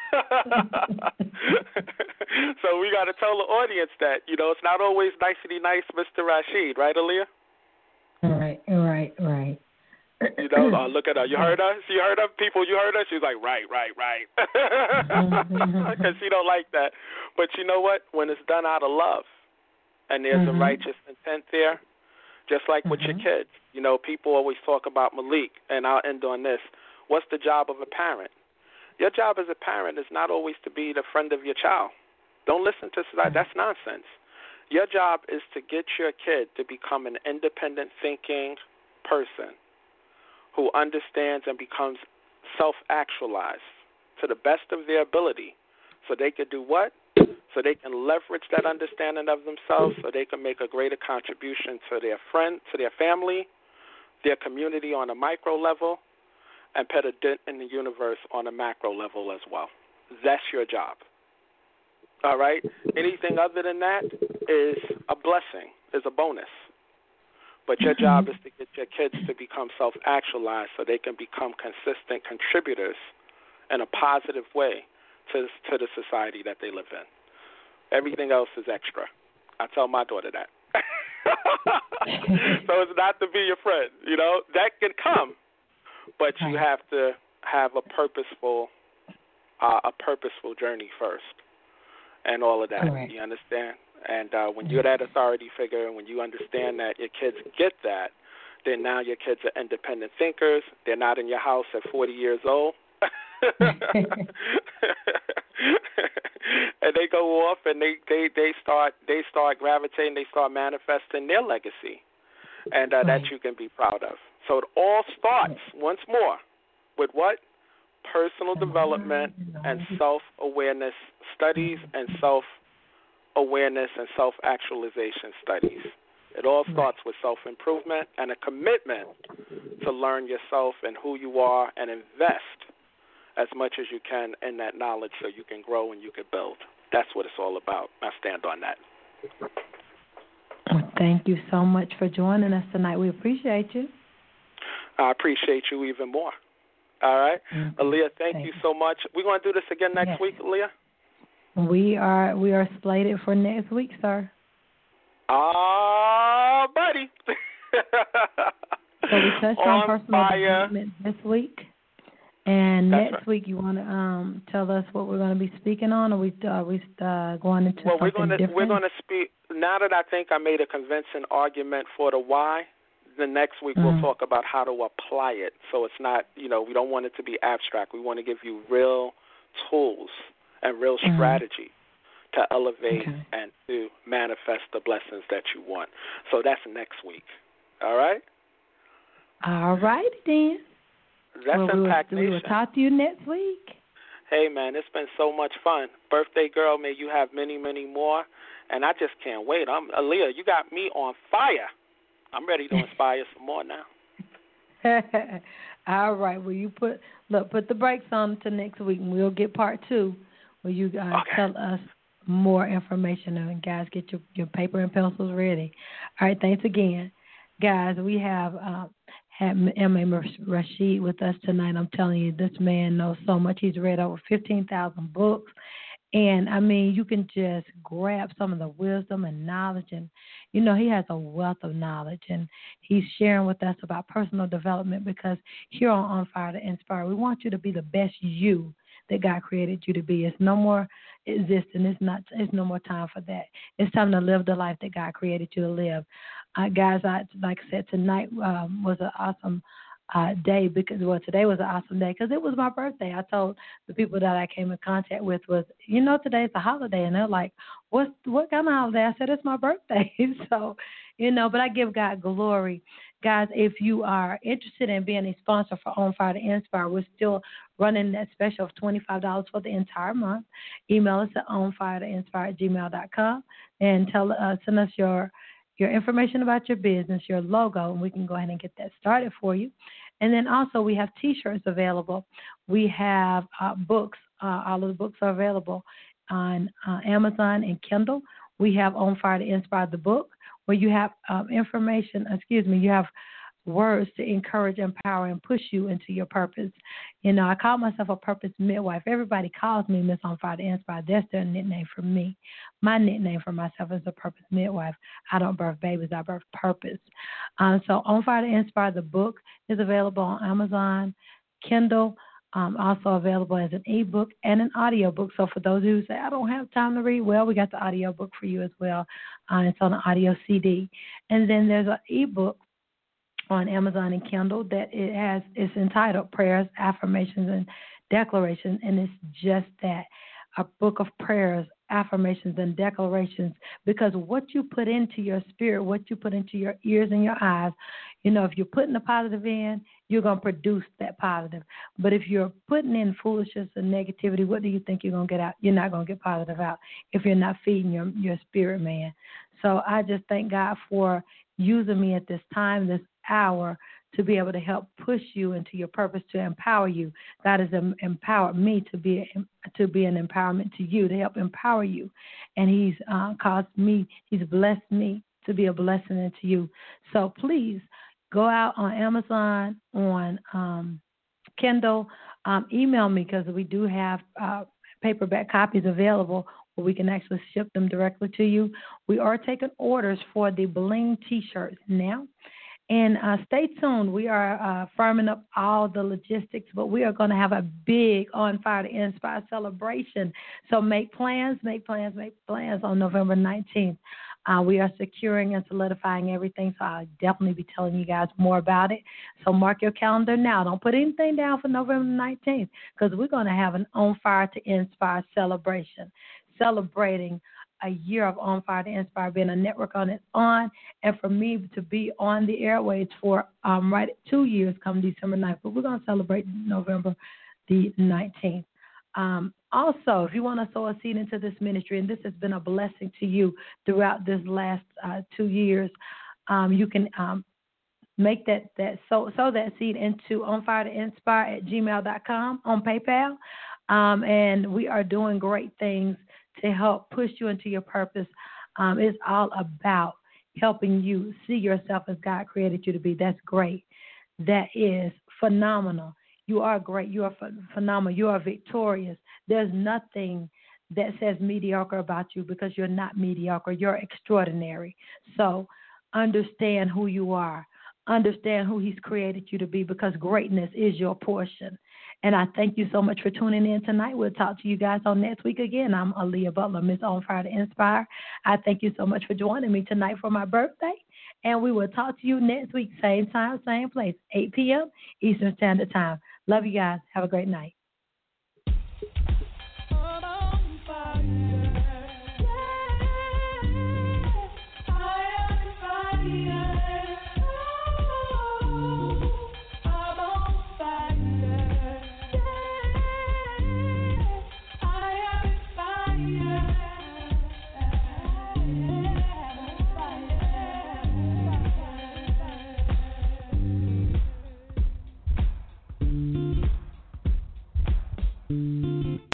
So we got to tell the audience that, it's not always nicety nice, Mr. Rashid, right, Aaliyah? Right. Look at her. You heard her? She heard her? People, you heard her? She's like, right. Because she don't like that. But you know what? When it's done out of love and there's a righteous intent there, just like with your kids. People always talk about Malik, and I'll end on this. What's the job of a parent? Your job as a parent is not always to be the friend of your child. Don't listen to society. That's nonsense. Your job is to get your kid to become an independent thinking person who understands and becomes self-actualized to the best of their ability, so they can do what? So they can leverage that understanding of themselves, so they can make a greater contribution to their friend, to their family, their community on a micro level, and put a dent in the universe on a macro level as well. That's your job. All right? Anything other than that is a blessing, is a bonus. But your job is to get your kids to become self-actualized so they can become consistent contributors in a positive way to the society that they live in. Everything else is extra. I tell my daughter that. So it's not to be your friend, That can come, but you have to have a purposeful journey first, and all of that. Right. You understand? And when you're that authority figure, and when you understand that your kids get that, then now your kids are independent thinkers. They're not in your house at 40 years old. And they go off and they start gravitating, they start manifesting their legacy, and that you can be proud of. So it all starts once more with what? Personal development and self-awareness studies and self-awareness and self-actualization studies. It all starts with self-improvement and a commitment to learn yourself and who you are and invest as much as you can in that knowledge so you can grow and you can build. That's what it's all about. I stand on that. Well, thank you so much for joining us tonight. We appreciate you. I appreciate you even more. All right? Aaliyah, thank you so much. We're going to do this again next week, Aaliyah? We are slated for next week, sir. Buddy. So we touched on personal development this week. And next week, you want to tell us what we're going to be speaking on, or are we going into something different? We're going to speak, now that I think I made a convincing argument for the why, the next week we'll talk about how to apply it. So it's not, we don't want it to be abstract. We want to give you real tools and real strategy to elevate and to manifest the blessings that you want. So that's next week. All right? All right, then. That's Impact Nation. We will talk to you next week. Hey, man, it's been so much fun. Birthday girl, may you have many, many more. And I just can't wait. Aaliyah, you got me on fire. I'm ready to inspire some more now. All right. Well, you put the brakes on to next week, and we'll get part 2 where you guys tell us more information. And guys, get your paper and pencils ready. All right. Thanks again. Guys, we have M.A. Rashid with us tonight. I'm telling you, this man knows so much. He's read over 15,000 books. And, I mean, you can just grab some of the wisdom and knowledge. And, he has a wealth of knowledge. And he's sharing with us about personal development, because here on Fire to Inspire, we want you to be the best you that God created you to be. It's no more existing. It's no more time for that. It's time to live the life that God created you to live. Guys, like I said, tonight was an awesome day today was an awesome day because it was my birthday. I told the people that I came in contact with today's a holiday, and they're like, what kind of holiday? I said, it's my birthday. So, but I give God glory. Guys, if you are interested in being a sponsor for On Fire to Inspire, we're still running that special of $25 for the entire month. Email us at onfiretoinspire@gmail.com and send us your your information about your business, your logo, and we can go ahead and get that started for you. And then also we have T-shirts available. We have books. All of the books are available on Amazon and Kindle. We have On Fire to Inspire the book, where you have you have words to encourage, empower, and push you into your purpose. I call myself a purpose midwife. Everybody calls me Miss On Fire to Inspire. That's their nickname for me. My nickname for myself is a purpose midwife. I don't birth babies. I birth purpose. So On Fire to Inspire, the book is available on Amazon, Kindle, also available as an ebook and an audio book. So for those who say, I don't have time to read, well, we got the audio book for you as well. It's on an audio CD. And then there's an ebook on Amazon and Kindle that it's entitled Prayers, Affirmations, and Declarations, and it's just that, a book of prayers, affirmations, and declarations, because what you put into your spirit, what you put into your ears and your eyes, if you're putting the positive in, you're going to produce that positive. But if you're putting in foolishness and negativity, what do you think you're going to get out? You're not going to get positive out if you're not feeding your spirit, man. So I just thank God for using me at this time, this hour, to be able to help push you into your purpose, to empower you. God has empowered me to be an empowerment to you, to help empower you. And He's He's blessed me to be a blessing into you. So please go out on Amazon, on Kindle, email me, because we do have paperback copies available where we can actually ship them directly to you. We are taking orders for the Bling T-shirts now. And stay tuned. We are firming up all the logistics, but we are going to have a big On Fire to Inspire celebration. So make plans on November 19th. We are securing and solidifying everything, so I'll definitely be telling you guys more about it. So mark your calendar now. Don't put anything down for November 19th, because we're going to have an On Fire to Inspire celebration, celebrating a year of On Fire to Inspire being a network on its own, and for me to be on the airwaves for 2 years come December 9th. But we're going to celebrate November the 19th. Also, if you want to sow a seed into this ministry, and this has been a blessing to you throughout this last 2 years, you can make sow that seed into onfiretoinspire@gmail.com on PayPal. And we are doing great things to help push you into your purpose. It's all about helping you see yourself as God created you to be. That's great. That is phenomenal. You are great. You are phenomenal. You are victorious. There's nothing that says mediocre about you, because you're not mediocre. You're extraordinary. So understand who you are. Understand who He's created you to be, because greatness is your portion. And I thank you so much for tuning in tonight. We'll talk to you guys on next week again. I'm Aaliyah Butler, Miss On Fire to Inspire. I thank you so much for joining me tonight for my birthday. And we will talk to you next week, same time, same place, 8 p.m. Eastern Standard Time. Love you guys. Have a great night.